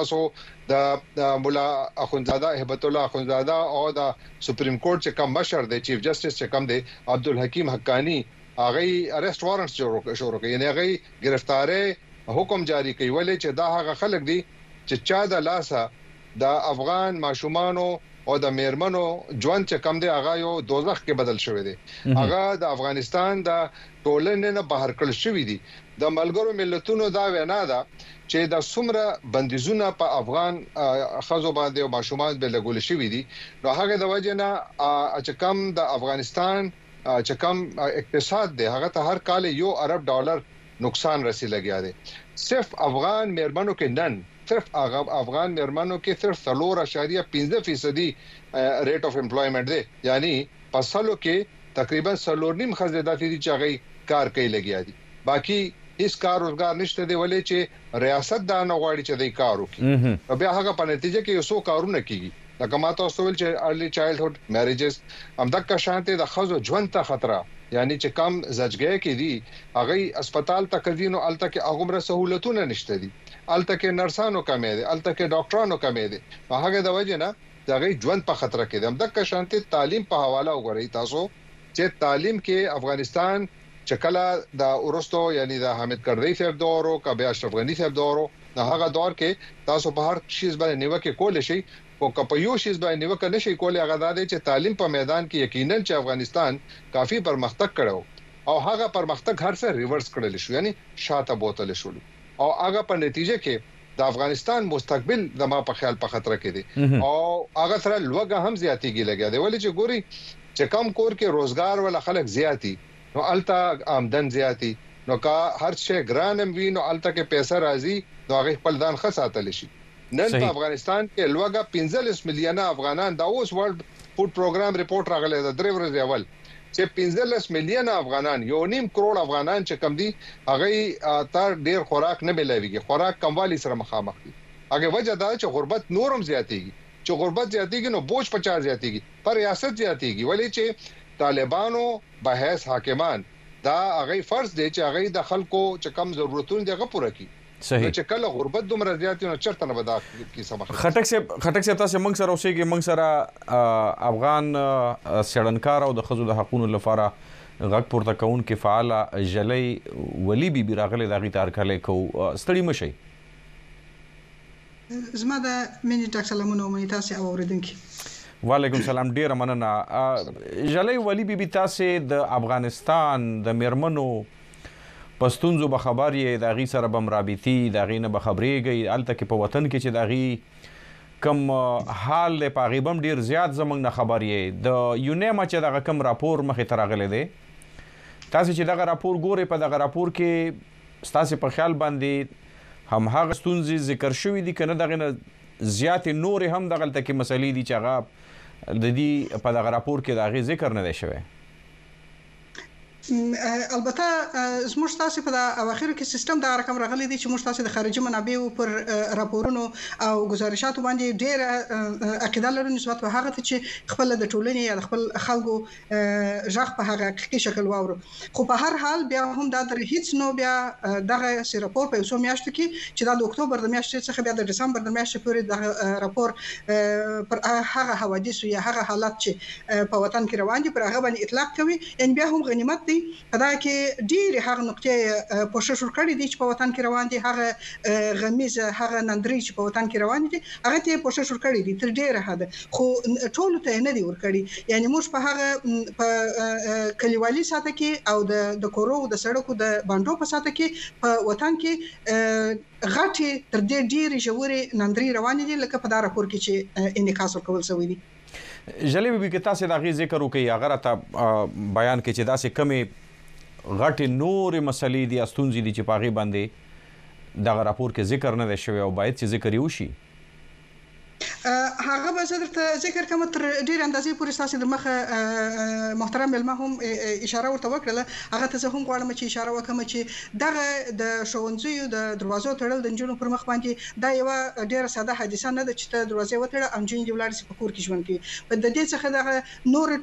تاسو د مولا اخونزاده هبت الله اخونزاده او د سپریم کورټ چې کم مشر دی چیف جسټس چې کم دی عبدالحکیم حقانی هغه ارست وارنټس جوړ شروع کړي یعنی هغه گرفتاره حکم جاری کوي ولې چې دا هغه خلک دي چې چا د لاسه د افغان ماشومانو او د میرمنو ژوند چې کم دی هغه یو دوزخ کې بدل شوی دی هغه د افغانستان د ټولنې نه بهر کړل شوی دی د ملګرو ملتونو دا وینا ده چې د څومره بندیزونه په افغان خزو باندې او ماشومان به لګول شوی دي نو هغه د وجه نه چې کم د افغانستان چې کم اقتصاد دی هغه ته هر کال یو ارب ډالر نقصان رسي لګیا دی صرف افغان میرمنو کې نن صرف افغان میرمنو کې صرف څلور اشاریه پنځه فیصدي ریټ اف امپلویمنت دی یعنی پسلو کې تقریبا څلور نیم خزیدات دي چې هغه کار کوي لګیا دي باقي هیڅ کار روزګار نشته دی ولې چې ریاست دا نه غواړي چې دوی کار وکړي بیا هغه په نتیجه کې یو څو کارونه کیږي لکه ما تاسو ول چې ارلی چایلډهود میریجز هم دغه شانته د خزو ژوند ته خطر یعنی چې کم زجګي کې دي هغه هسپتال ته کزینو الته کې هغه سہولتونه نشته دي الته کې نرسانو کمې دي الته کې ډاکټرانو کمې دي هغه د وجه نه دغه ژوند په خطر کې دي هم دغه شانته تعلیم په حواله وګورئ تاسو چې تعلیم کې افغانستان چکلا د اورستو یعنی د حامد کردی صاحب دورو کبه اشرف غنی صاحب دورو هغه دور کې تاسو په هر شیز باندې نیوکه کول شي او کپیو شیز باندې نیوکه نشي کولای هغه د دې چې تعلیم په میدان کې یقینا چې افغانستان کافي پرمختګ کړو او هغه پرمختګ هر څه ریورس کړل شو یعنی شاته بوتل شو او هغه په نتیجه کې د افغانستان مستقبل د ما په خیال په خطر کې دي او هغه سره لوګه هم زیاتیږي لګیا دی ولې چې ګوري چې کم کور کې روزګار ول خلک زیاتی نو الته آمدن زیاتی نو کا هر شی ګرانم وی نو الته کې پیسې راځي نو هغه خپل ځان خساتل شي نن په افغانستان کې لوګه پنځلس میلیونه افغانان د اوس ورلد فود پروګرام ریپورت راغلی د درې ورځې اول چې پنځلس میلیونه افغانان یو نیم کروڑ افغانان چې کم دي هغه تر ډیر خوراک نه ملويږي خوراک کموالی سره مخامخ دي هغه وجه دا چې غربت نورم زیاتېږي چې غربت زیاتېږي نو بوج پچا زیاتېږي پر ریاست زیاتېږي ولې چې طالبانو بحث حاکمان دا هغه فرض دی چې هغه د خلکو چې کم ضرورتونه دغه پوره کړي صحیح چې کله غربت دومره زیات نو چرته نه ودا کی سم خټک سے خټک سے تاسو موږ سره اوسېږي موږ سره افغان سړنکار او د خزو د حقوقو لپاره غږ پورته کون کې فعال جلې ولی بي بي راغله دغه تار کله کو ستړي مشي زما د مینی ټاک سلامونه مې تاسو اوریدونکي وعلیکم سلام ډیر مننه جلې ولی بي بي تاسو د افغانستان د میرمنو پښتونزو به خبر یې د غي سره بم رابطي د غي نه به خبرېږي الته کې په وطن کې چې د غي کم حال له پاغيبم ډیر زیات زمنګ نه خبر یې د یونیما چې دغه کم راپور مخې ترغله دی تاسو چې دغه راپور ګوري په دغه راپور کې تاسو په خیال باندې هم هغه ستونزې ذکر شوې دي کنه دغه نه زیات نور هم دغه تکي مسلې دي چې هغه د دې په دغه راپور کې دغه ذکر نه دی شوی البته زموږ تاسو په اواخر کې سیستم دا رقم راغلي دي چې موږ تاسو د خارجي منابعو پر راپورونو او گزارشاتو باندې ډېر عقیده لرو نسبت به هغه چې خپل د ټولنې یا خپل خلکو ژغ په هغه حقیقي شکل واورو خو په هر حال بیا هم دا در هیڅ نو بیا دغه سی راپور په اوسو میاشتو کې چې دا د اکتوبر د میاشتې څخه بیا د دسمبر د میاشتې پورې د راپور پر هغه حوادث یا هغه حالات چې په وطن کې روان دي پر هغه باندې اطلاق کوي ان بیا هم غنیمت دا کې ډېر هغه نقطې پوښښ ورکړي دي چې په وطن کې روان دي هغه غمیزه هغه نندري چې په وطن کې روان دي هغه ته پوښښ ورکړي دي تر ډېره حد خو ټول ته نه دي ورکړي یعنی موږ په هغه په کلیوالي ساته کې او د د کورو د سړکو د باندې په ساته کې په وطن کې غټي تر دې ډېر ژورې نندري روان دي لکه په دا راپور کې چې انعکاس ورکول شوی دي جلې به کې تاسو دا غي ذکر وکي هغه ته بیان کې چې دا سه کمی غټ نور مسلې دي استونزې دي چې پاغي باندې دا راپور کې ذکر نه دی شوی او باید چې ذکر یو شي هغه به زه درته ذکر کوم تر ډیر اندازې پورې تاسو د مخه محترم ملما هم اشاره ورته وکړه هغه ته زه هم غواړم چې اشاره وکم چې دغه د شونځیو د دروازو تړل د جنونو پر مخ باندې دا یو ډیره ساده حادثه نه ده چې ته دروازې وتړه ام جن دی ولر په کور کې ژوند کوي په د دې څخه دغه نور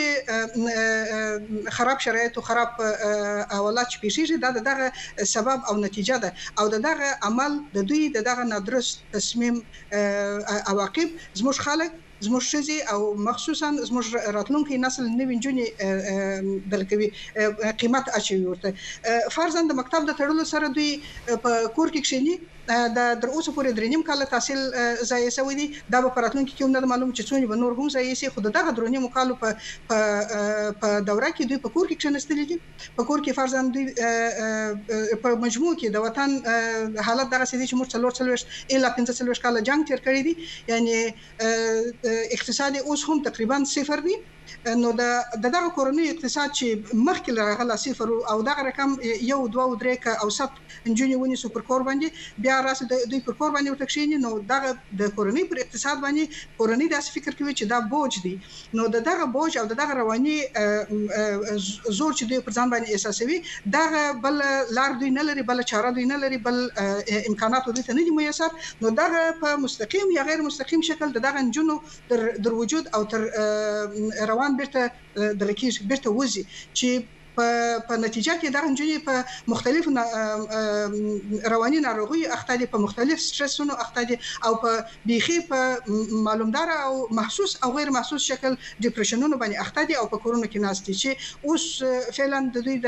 ټول خراب شرایط او خراب اولات چې پیښیږي دا دغه سبب او نتیجه ده او دغه عمل د دوی دغه نادرست تصمیم عواقب زموږ خلک زموږ شزي او مخصوصا زموږ راتلونکي نسل نوې جونې دلکوي قیمت اچوي ورته فرضاً د مکتب د تړلو سره دوی په کور کې کښینی د در اوسه پورې درنیم کال تحصیل ځای سوي دي دا په راتلونکي کې هم نه معلوم چې څونه به نور هم ځای سي خو دغه درنیم کال په په دوره کې دوی په کور کې کښنستل دي په کور کې فرضاً دوی په مجموع کې د وطن حالت دغه سدي چې موږ څلور څلور اله پنځه څلور کال جنگ تیر کړی دي یعنی اقتصادي اوس هم تقریبا صفر دي نو د دغه کورونی اقتصاد چې مخکې راغله صفر او دغه رقم یو دوه او درې ک او ست انجونی ونی سوپر کور باندې بیا راس د دوی پر کور باندې وتښینی نو دغه د کورونی پر اقتصاد باندې کورونی داس فکر کوي چې دا بوج دی نو دغه بوج او دغه رواني زور چې دوی پر ځان باندې احساسوي دغه بل لار دوی نه لري بل چاره دوی نه لري بل امکانات دوی ته نه دي میسر نو دغه په مستقیم یا غیر مستقیم شکل دغه انجونو در, در وجود او تر روان بیرته د رکیش بیرته وځي چې په په نتیجه کې دا انجونې په مختلف رواني ناروغي اخته دي په مختلف سټرسونو اخته دي او په بيخي په معلومدار او محسوس او غیر محسوس شکل ډیپریشنونو باندې اخته دي او په کورونو کې ناس دي چې اوس فعلا د دوی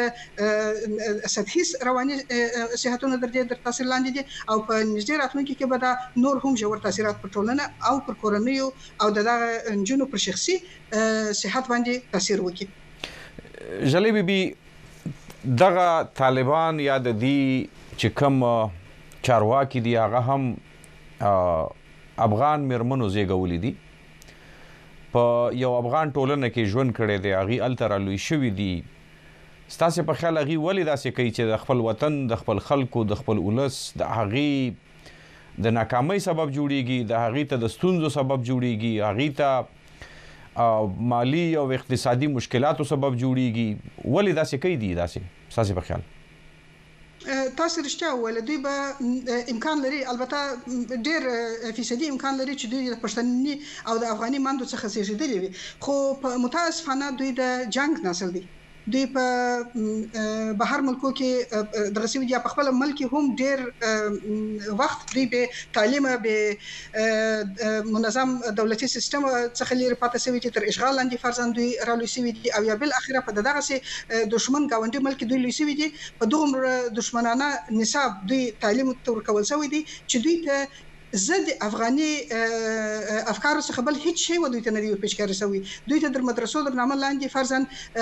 د سطحي رواني صحتونو در دې در تاثیر لاندې دي او په نږدې راتلونکي کې به دا نور هم ژور تاثیرات پر ټولنه او پر کورنیو او دغه انجونو پر شخصي صحت باندې تاثیر وکړي جلې بي دغه طالبان یا د دې چې کوم چارواکي دي هغه هم افغان مرمنو زیږولې دي په یو افغان ټولنه کې ژوند کړي دي هغه التر لوي شوی دي ستاسو په خیال هغه ولې داسې کوي چې د خپل وطن د خپل خلکو د خپل ولس د هغه د ناکامۍ سبب جوړيږي د هغه ته د ستونزو سبب جوړيږي هغه ته مالی او اقتصادي مشکلاتو سبب جوړيږي ولې داسې کوي دي داسې تاسو په خیال تاسو رښتیا وویل دوی به امکان لري البته ډیر فیصدي امکان لري چې دوی د پښتني او د افغاني ماندو څخه زیږیدلي وي خو متاسفانه دوی د جنگ نسل دي دوی په بهر ملکو کې د رسمي یا په خپل ملک هم ډیر وخت دوی به تعلیم به منظم دولتي سیستم څخه لري پاتې شوی چې تر اشغال لاندې فرضاً دوی رالوسي دي او یا بل اخره په دغه سي دشمن گاونډي ملک دوی لوسي دي په دغه دشمنانه نصاب دوی تعلیم تور کول شوی دي چې دوی ته زد افغاني افکار څخه بل هیڅ شی ودوی ته نه دی پیشکاري شوی دوی ته در مدرسو در نامه لاندې فرضاً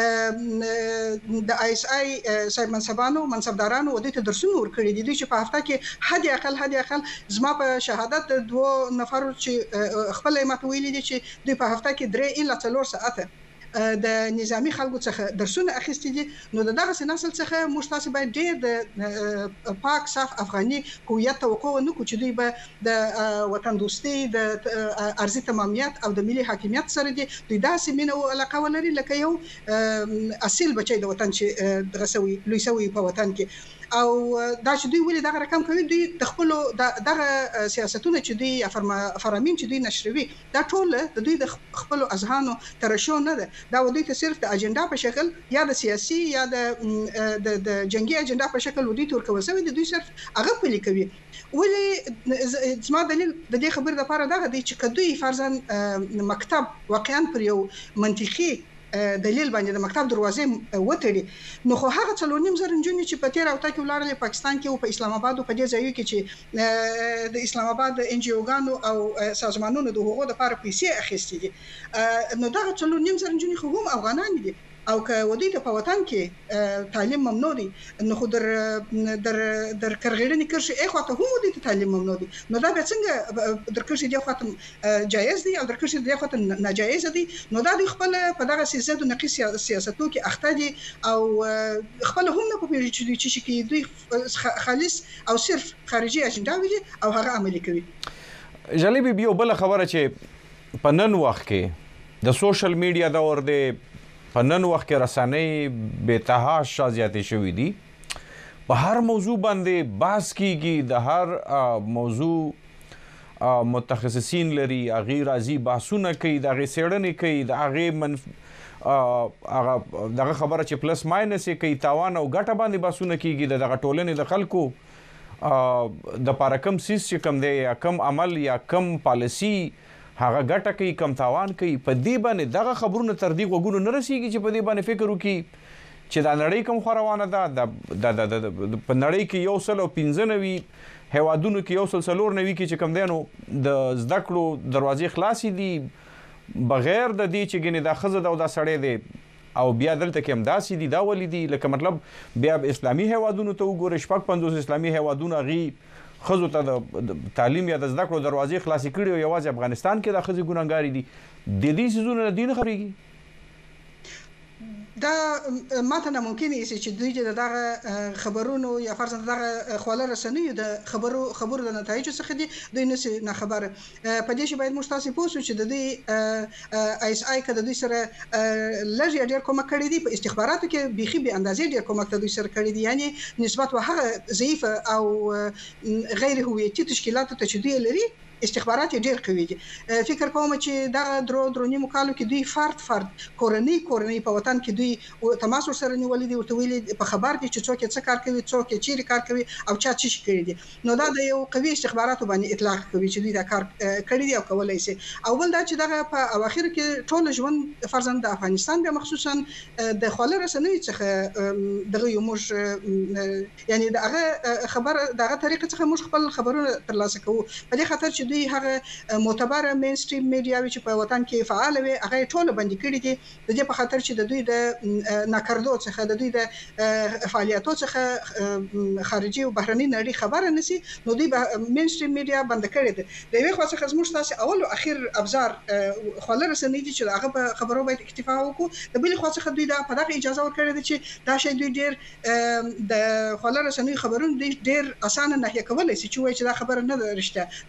د آی اس آی صاحب منصبانو منصبدارانو ودوی ته درسونه ورکړي دي چې په هفته کې حد اقل حد اقل زما په شهادت دوه نفر چې خپل ماته ویلي دي چې دوی په هفته کې درې الا څلور ساعته د نظامی خلکو څخه درسونه اخیستي دي نو دغه نسل څخه موږ تاسو باید ډېر د پاک صاف افغاني هویت توقع نه کوو چې دوی به د وطن دوستي د ارزي تمامیت او د ملي حاکمیت سره دي دوی داسې مینه او علاقه ولري لکه یو اصیل بچی د وطن چې درسوي لوی سوي په وطن کې او دا چې دوی ولې دغه رقم کوي دوی د خپل دغه سیاستونه چې دوی فرامین چې دوی نشروي دا ټول د دوی د خپل اذهانو ترشو نه ده دا دوی ته صرف د اجنډا په شکل یا د سیاسي یا د د جنگي اجنډا په شکل ودی تور کوي سوي د دوی صرف هغه پلي کوي ولې زما دلیل د دې خبر د لپاره دا دی چې کدوې فرضاً مکتب واقعا پر یو منطقي دلیل باندې د مکتب دروازې وتړي نو خو هغه څلور نیم زره نجونې چې په تیر او تا کې ولاړل پاکستان کې او په اسلام آباد او په دې ځایو کې چې د اسلام آباد د ان جی اوګانو او سازمانونو د حقوقو لپاره پیسې اخیستې دي نو دا څلور نیم زره نجونې خو هم افغانان دي او که ودی ته په وطن کې تعلیم ممنوع دي نو خو در در در کرغړنی کرشي اخواته هم ودی ته تعلیم ممنوع دي نو دا به څنګه در کرشي دی خواته جایز دي او در کرشي دی خواته ناجایز دي نو دا د خپل په دغه سیاست او نقي سیاستو کې اخته دي او خپل هم نه په پیژ چې چې دوی خالص او صرف خارجي اجنډا وي او هغه عملي کوي جالبه بیا بل خبره چې په نن وخت کې د سوشل میډیا دور دی په نن وخت کې رسنۍ بې تحاشا زیاتې شوي دي په هر موضوع باندې بحث کیږي د هر موضوع متخصصین لري هغې راځي بحثونه کوي د هغې څېړنې کوي د هغې منف هغه دغه خبره چې پلس ماینس یې کوي تاوان او ګټه باندې بحثونه کیږي د دغه ټولنې د خلکو د پاره کم سیس چې کم دی یا کم عمل یا کم پالیسي هغه ګټه کوي کم تاوان کوي په دې باندې دغه خبرونه تر دې غوږونو نه رسیږي چې په دې باندې فکر وکړي چې دا نړۍ کوم خو روانه ده د په نړۍ کې یو سل او پنځه نوي هیوادونو کې یو سل څلور نوي کې چې کم دی نو د زده کړو دروازې خلاصې دي بغیر د دې چې ګینې دا ښځه ده او دا سړی دی او بیا دلته کې همداسې دي دا ولې دي لکه مطلب بیا اسلامي هیوادونو ته وګورئ شپږ پنځوس اسلامي هیوادونه هغې خزو ته د تعلیم یا د زده کړو دروازې خلاصې کړي او یوازې افغانستان کې د ښځې ګناهګارې دي د دې څیزونو نه دي نه خبرېږي دا ماته نه ممکن یې چې دوی دغه خبرونو یا فرضاً دغه خواله رسنیو د خبرو خبرو د نتایجو څخه دي دوی نشي نه خبره په دې شی باید موږ تاسو پوښتنه چې د دې آی اس آی کده دوی سره لږ ډیر کومک کړی دي په استخباراتو کې بيخي به اندازې ډیر کومک ته دوی سره کړی دي یعنی نسبت وهغه ضعیفه او غیر هویتي تشکیلات ته چې دوی لري استخبارات ډیر قوي دي فکر کوم چې دا درو درونی مقالو کې دوی فرد فرد کورنۍ کورنۍ په وطن کې دوی تماس سره نیولې دي ورته ویلي په خبر دي چې څوک څه کار کوي څوک چیرې کار کوي او چا څه کوي دي نو دا د یو قوي استخباراتو باندې اطلاق کوي چې دوی دا کار کړی دي او کولای شي او بل دا چې دا په اواخر کې ټول ژوند فرضاً د افغانستان به مخصوصا د خاله رسنۍ څخه دغه یو موږ یعنی دغه خبر دغه طریقې څخه موږ خپل خبرونه ترلاسه کوو په دې خاطر چې دوی هغه معتبر مین سټریم میډیا چې په وطن کې فعال وي هغه ټول باندې کړی دي د دې په خاطر چې د دوی د ناکردو څخه د دوی د فعالیتونو څخه خارجي او بهرني نړۍ خبره نسی نو دوی مین سټریم میډیا بند کړی دي د یوه خاصه خزموش تاسو اول او اخر ابزار خلل رسنۍ دي چې هغه خبرو باید اکتفا وکړو د بل خاصه دوی دا په دغه اجازه ورکړي دي چې دا شی دوی ډیر د خلل رسنۍ خبرونه ډیر اسانه نه کولای شي چې وایي چې دا خبره نه ده رښتیا دا صحیح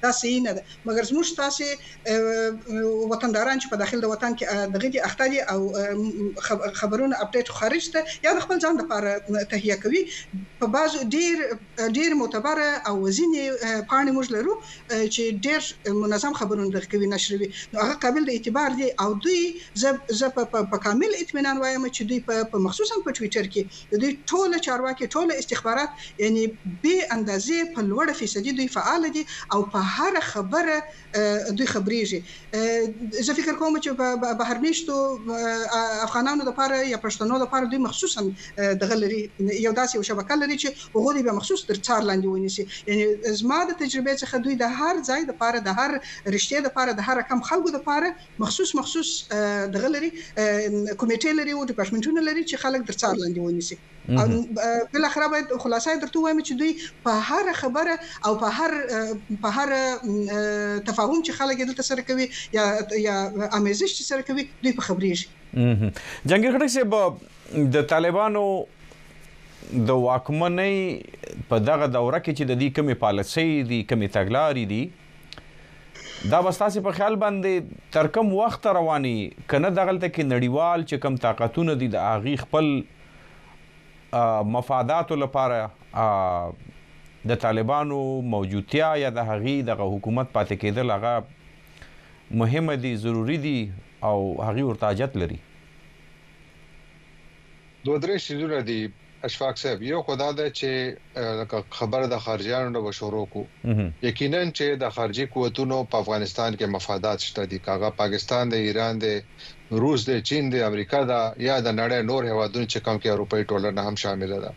نه ده مګر زموږ تاسو وطنداران چې په داخل د وطن کې دغه دي اختاري او خبرونه اپډیټ خارج ته یا د خپل ځان لپاره تهیه کوي په بعض ډیر ډیر معتبره او وزینې پاڼې موږ لرو چې ډیر منظم خبرونه درکوي نشروي نو هغه قابل د اعتبار دي او دوی ز په کامل اطمینان وایم چې دوی په مخصوصا په ټوئیټر کې دوی ټول چارواکي ټول استخبارات یعنی به اندازې په لوړ فیصدي دوی فعال دي او په هر خبره دوی خبريږي زه فکر کوم چې په بهرنيشتو افغانانو لپاره یا پښتنو لپاره دوی مخصوصا دغه لري یو داسې یو شبکه لري چې هغه به مخصوص تر څار لاندې ونیسي یعنی زما د تجربه څخه دوی د هر ځای لپاره د هر رښتیا لپاره د هر کم خلکو لپاره مخصوص مخصوص دغه لري کمیټې لري او ډپارټمنټونه لري چې خلک در څار لاندې ونیسي او بل اخر باید خلاصای درته وایم چې دوی په هر خبره او په هر په هر تفاهم چې خلک دلته سره کوي یا یا امیزش چې سره کوي دوی په خبريږي جنگیر خټک صاحب د طالبانو د واکمنۍ په دغه دوره کې چې د دې کمی پالیسۍ دي کمی تګلاري دي دا بستاسي په خیال باندې تر کوم وخت رواني کنه دغلته کې نړیوال چې کم طاقتونه دي د اغي خپل مفادات لپاره د طالبانو موجودتیا یا د هغي د حکومت پاتې کېدل هغه مهمه دي ضروری دي او هغي ورتاجت لري دوه درې شیزونه دي اشفاق صاحب یو خدا ده چې خبر د خارجيانو نو شروع کو یقینا چې د خارجي قوتونو په افغانستان کې مفادات شته دي کاغه پاکستان د ایران د روس د چین د امریکا دا یا د نړۍ نور هوادونو چې کم کې اروپאי ټولنه هم شامل ده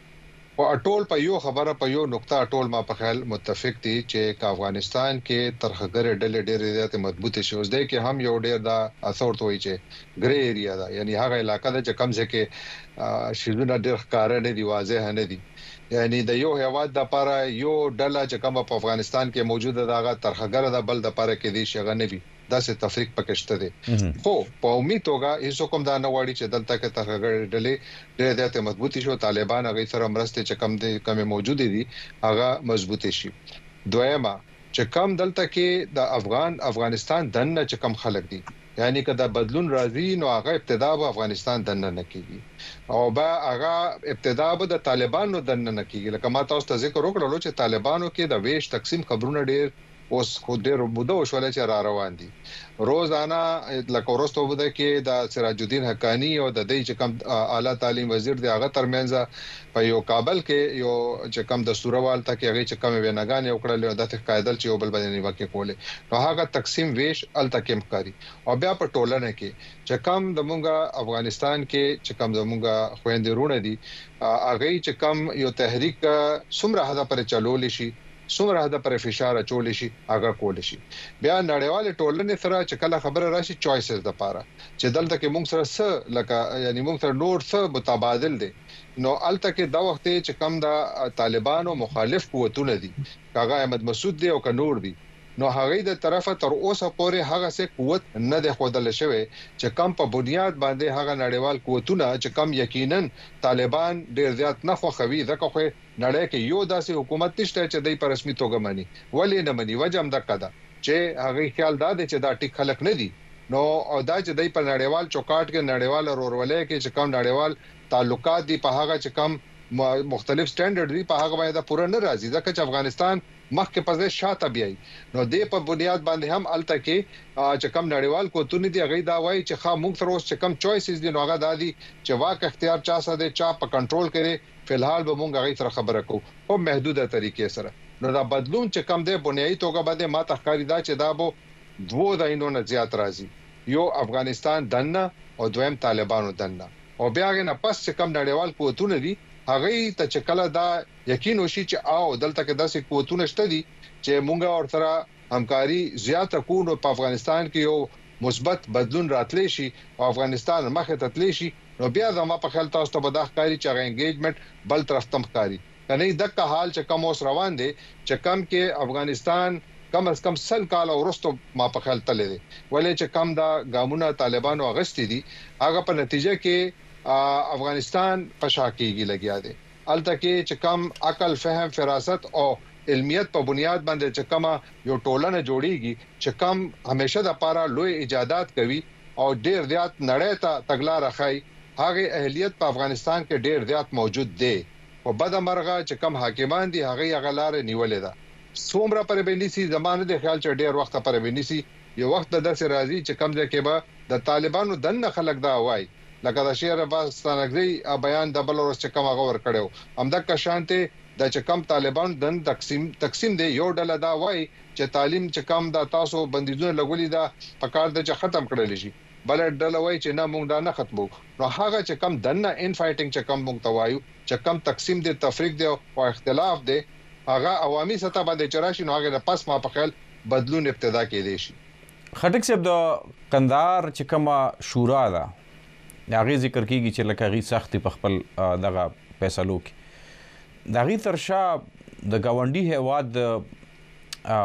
او ټول په یو خبره په یو نقطه ټول ما په خیال متفق دي چې افغانستان کې ترخګر ډلې ډېرې زیات مضبوطه شي اوس دی کې هم یو ډېر دا اثر توي چې ګری ایریا دا یعنی هغه علاقہ ده چې کم ځکه شیدونه ډېر ښکار نه دی واضح نه دي یعنی د یو هواد د لپاره یو ډله چې کوم په افغانستان کې موجوده ده هغه ترخګر ده بل د لپاره کې دي شغه نه وي دا څه تفریق پکشته دي خو په امید توګه هیڅ کوم دا نه وړي چې دلته کې ترخګر ډلې ډېر زیات مضبوطی شو طالبان هغه سره مرسته چې کم دي کم موجود دي هغه مضبوطی شي دویمه چې کم دلته کې د افغان افغانستان دنه چې کم خلک دي یعنی کدا بدلون راځي نو هغه ابتدا به افغانستان دنه نه کیږي او با هغه ابتدا به د طالبانو دنه نه کیږي لکه ما تاسو ته ذکر وکړلو چې طالبانو کې د ویش تقسیم خبرونه ډېر اوس خو ډېر مده وشول چې را روان دي روزانه لکه ورستو بده کې د سراج الدین حقانی او د دې چې کوم اعلی تعلیم وزیر دی هغه ترمنځ په یو کابل کې یو چې کوم د سوروال ته کې هغه چې کوم ویناګان یو کړل د قائدل چې یو بل باندې نیوکه کوله نو هغه تقسیم ویش ال تکم کاری او بیا په ټولنه کې چې کوم د مونږه افغانستان کې چې کوم د مونږه خويندرونه دي هغه چې کوم یو تحریک څومره حدا پر چلول شي څومره حدا پر فشار اچول شي هغه کول شي بیا نړیوال ټولنې سره چې کله خبره راشي چويسز د پاره چې دلته کې موږ سره څه لکه یعنی موږ سره نور څه متبادل دي نو الته کې دا وخت چې کم د طالبانو مخالف قوتونه دي کاغه احمد مسعود دی او کنور دي نو هغه د طرفه تر اوسه پورې هغه څه قوت نه د خودل شوی چې کم په بنیاد باندې هغه نړیوال قوتونه چې کم یقینا طالبان ډیر زیات نه خوخوي ځکه خو نړۍ کې یو داسې حکومت نشته چې د په رسمي توګه مانی ولې نه مانی وجه هم دغه ده چې هغه خیال دا دی چې دا ټیک خلک نه دي نو او دا چې د په نړیوال چوکاټ کې نړیوال رورولې کې چې کم نړیوال تعلقات دي په هغه چې کم مختلف سټانډرډ دي په هغه باندې پوره نه راځي ځکه چې افغانستان مخکې پځه شاته بیاي نو دې په بنیاد باندې هم الته کې چې کم نړیوال کوتونی دی هغه دا وایي چې خا موږ تر اوسه چې کم چويسز دي نو هغه دادي چې واک اختیار چا سره دی چا په کنټرول کړي فلحال به موږ هغه سره خبره کوو په محدوده طریقې سره نو دا بدلون چې کم دی بنیادی توګه باندې ما تخکاری دا چې دا بو دوه داینو نه زیات راځي یو افغانستان دنه او دویم طالبانو دنه او بیا نه پس چې کم نړیوال کوتونه دي هغه ته چې کله دا یقین وشي چې او دلته کې داسې قوتونه شته دي چې مونږه اور سره همکاري زیاته کوو په افغانستان کې یو مثبت بدلون راتلی شي او افغانستان مخه ته تلی شي نو بیا زموږ په خیال تاسو ته به د ښکاری چې هغه انګیجمنت بل طرف تم ښکاری کني دغه حال چې کوم اوس روان دي چې کم کې افغانستان کم از کم سل کال ورستو ما په خیال تللی دي ولې چې کم دا ګامونه طالبانو اغستی دي هغه په نتیجه کې افغانستان پشا کېږي لګیا دي الته کې چې کم عقل فهم فراست او علمیت په بنیاد باندې چې کومه یو ټولنه جوړیږي چې کم همیشه د پاره لوی ایجادات کوي او ډیر زیات نړۍ ته تګلار راخای هغه اهلیت په افغانستان کې ډیر زیات موجود دی او بد مرغه چې کم حاکمان دي هغه غلار نیولې ده څومره پر بنيسي زمانه د خیال چې ډیر وخت پر بنيسي یو وخت د داسې راځي چې کم ځکه به د طالبانو دنه خلک دا وای لکه د شهر افغانستانګي بیان د بل ورځ چې کوم هغه ور کړو همدا که شانته د چې کم طالبان دن تقسیم تقسیم دی یو ډله دا وای چې تعلیم چې کم دا تاسو بندیزونه لګولې دا پکار د چې ختم کړل شي بل ډله وای چې نه مونږ دا نه ختمو نو هغه چې کم دنه ان فایټینګ چې کم مونږ توایو چې کم تقسیم دی تفریق دی او اختلاف دی هغه عوامي سطح باندې چرشي نو هغه پس ما په خیال بدلون ابتدا کېدی شي خټک صاحب د قندار چې کومه شورا ده هغه ذکر کیږي چې لکه غي سختي په خپل دغه فیصلو کې د غي ترشا د گاونډي هواد د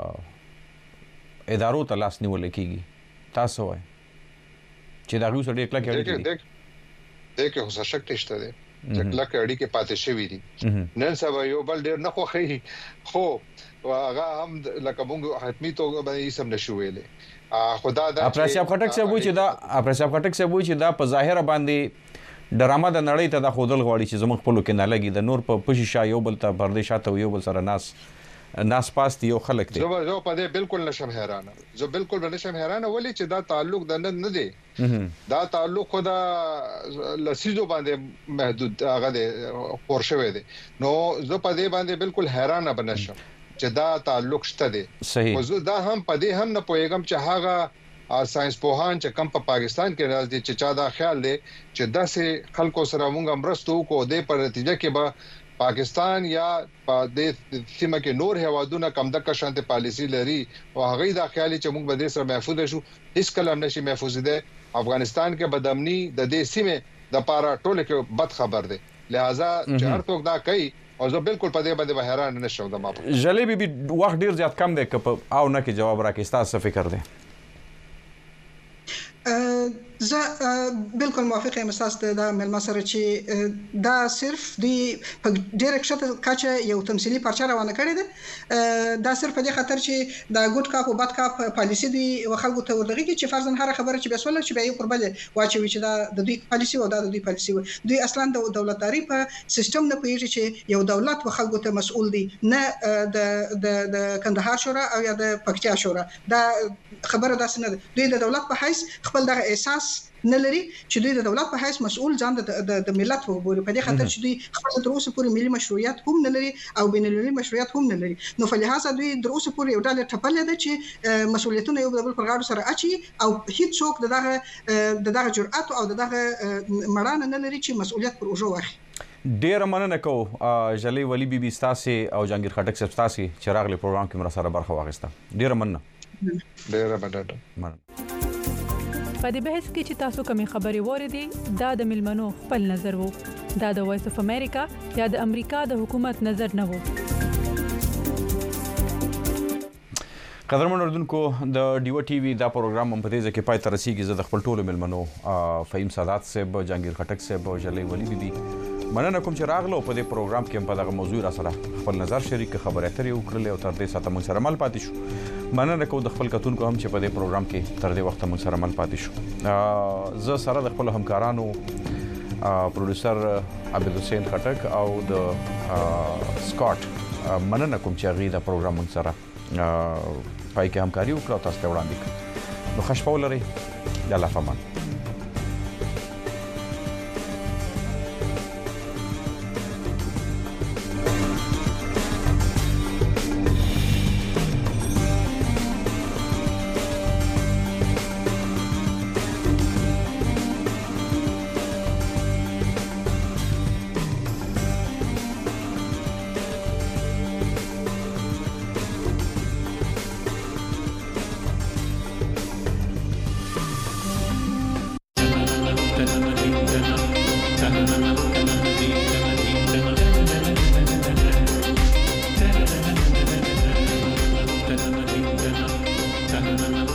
ادارو ته لاس نیول کیږي تاسو وای چې دا غو سړي کله کې دیک دیک هو څه شک نشته دی چې کله کې اړي کې پاتې شوی دي نن سبا یو بل ډیر نه خوخي خو هغه هم لکه مونږ حتمی توګه باندې سم نشو ویلې خدا دا اپراسیاب خټک صاحب وایي چې دا اپراسیاب خټک صاحب وایي چې دا په ظاهر باندې ډرامه د نړۍ ته د خودل غواړي چې زموږ خپل کې نه لګي د نور په پشي شا یو بل ته پردې شاته یو بل سره ناس ناس پاست یو خلک دي زه زه په دې بالکل نشم حیرانه زه بالکل نشم حیرانه ولې چې دا تعلق د نن نه دی دا تعلق خدا لسیزو باندې محدود هغه دی پورشوي دي نو زه په دې باندې بالکل حیرانه بنشم چې دا تعلق شته دي صحیح موضوع دا هم په دې هم نه پوهیږم چې هغه ساينس پوهان چې کم په پاکستان کې راځي چې چا دا خیال دی چې داسې خلکو سره موږ مرستو کو د پر نتیجه کې به پاکستان یا په دې سیمه کې نور هوادونه کم د کشانته پالیسی لري او هغه دا خیال چې موږ به دې سره محفوظ شو هیڅ کلم نشي محفوظ دي افغانستان کې بدامني د دې سیمه د پاره ټوله کې بد خبر دی لہذا چې هر څوک دا کوي او زه بالکل په دې باندې حیران نشم د ما په جلیبي بي وخت ډیر زیات کم دی که او نه کې جواب راکې تاسو فکر دی زه بالکل موافق یم تاسو د ملما سره چې دا صرف د په ډیره کښته کچه یو تمثيلي پرچا روانه کړی دی دا صرف په دې خاطر چې دا ګډ کاپ او بد کاپ پالیسی دی وخلکو ته ورغی چې فرضاً هر خبره چې بسول چې به یو قربل واچوي چې دا د دوی پالیسی او دا د دوی پالیسی دوی اصلا د دولتداري په سیستم نه پیږي چې یو دولت وخلکو ته مسؤل دی نه د د د کندهار شورا او یا د پکتیا شورا دا خبره داسې نه ده دوی د دولت په حیث خپل دغه احساس نه لري چې دوی د دولت په حیث مسؤل ځان د د ملت وګوري په دې خاطر چې دوی خپل تر اوسه پورې ملي مشروعیت هم نه لري او بین المللي مشروعیت هم نه لري نو فلهذا دوی تر اوسه پورې یو ډول ټپل دي چې مسؤلیتونه یو بل پر غاړه سره اچي او هیڅ څوک دغه دغه جرأت او دغه مړانه نه لري چې مسؤلیت پر اوجو واخلي ډیر مننه کو جلی ولی بي بي ستاسي او جنگیر خټک صاحب ستاسي چراغ له پروګرام کې مر سره برخه واغسته ډیر مننه ډیر مننه په دې بحث کې چې تاسو کومې خبرې وریدي دا د ملمنو خپل نظر وو دا د وایس اف امریکا یا د امریکا د حکومت نظر نه وو قدرمن اردوونکو د ډیو ټي وي دا پروګرام هم په دې ځکه پای ته رسیږي زه د خپل ټولو ملمنو فهیم سادات صاحب جنگیر خټک صاحب او جلی ولی بي بي مننه کوم چې راغلو په دې پروګرام کې په دغه موضوع را سره خپل نظر شریک خبرې اترې وکړلې او تر دې ساته موږ سره مل پاتې شو مننه کوم د خپل کتونکو هم چې په دې پروګرام کې تر دې وخت موږ سره مل پاتې شو زه سره د خپل همکارانو پروډوسر عبد حسین خټک او د سکاٹ مننه کوم چې غي دا پروګرام موږ سره پای کې همکاري وکړه تاسو ته وړاندې کړ نو خوشبو لري د الله پامان Na na na na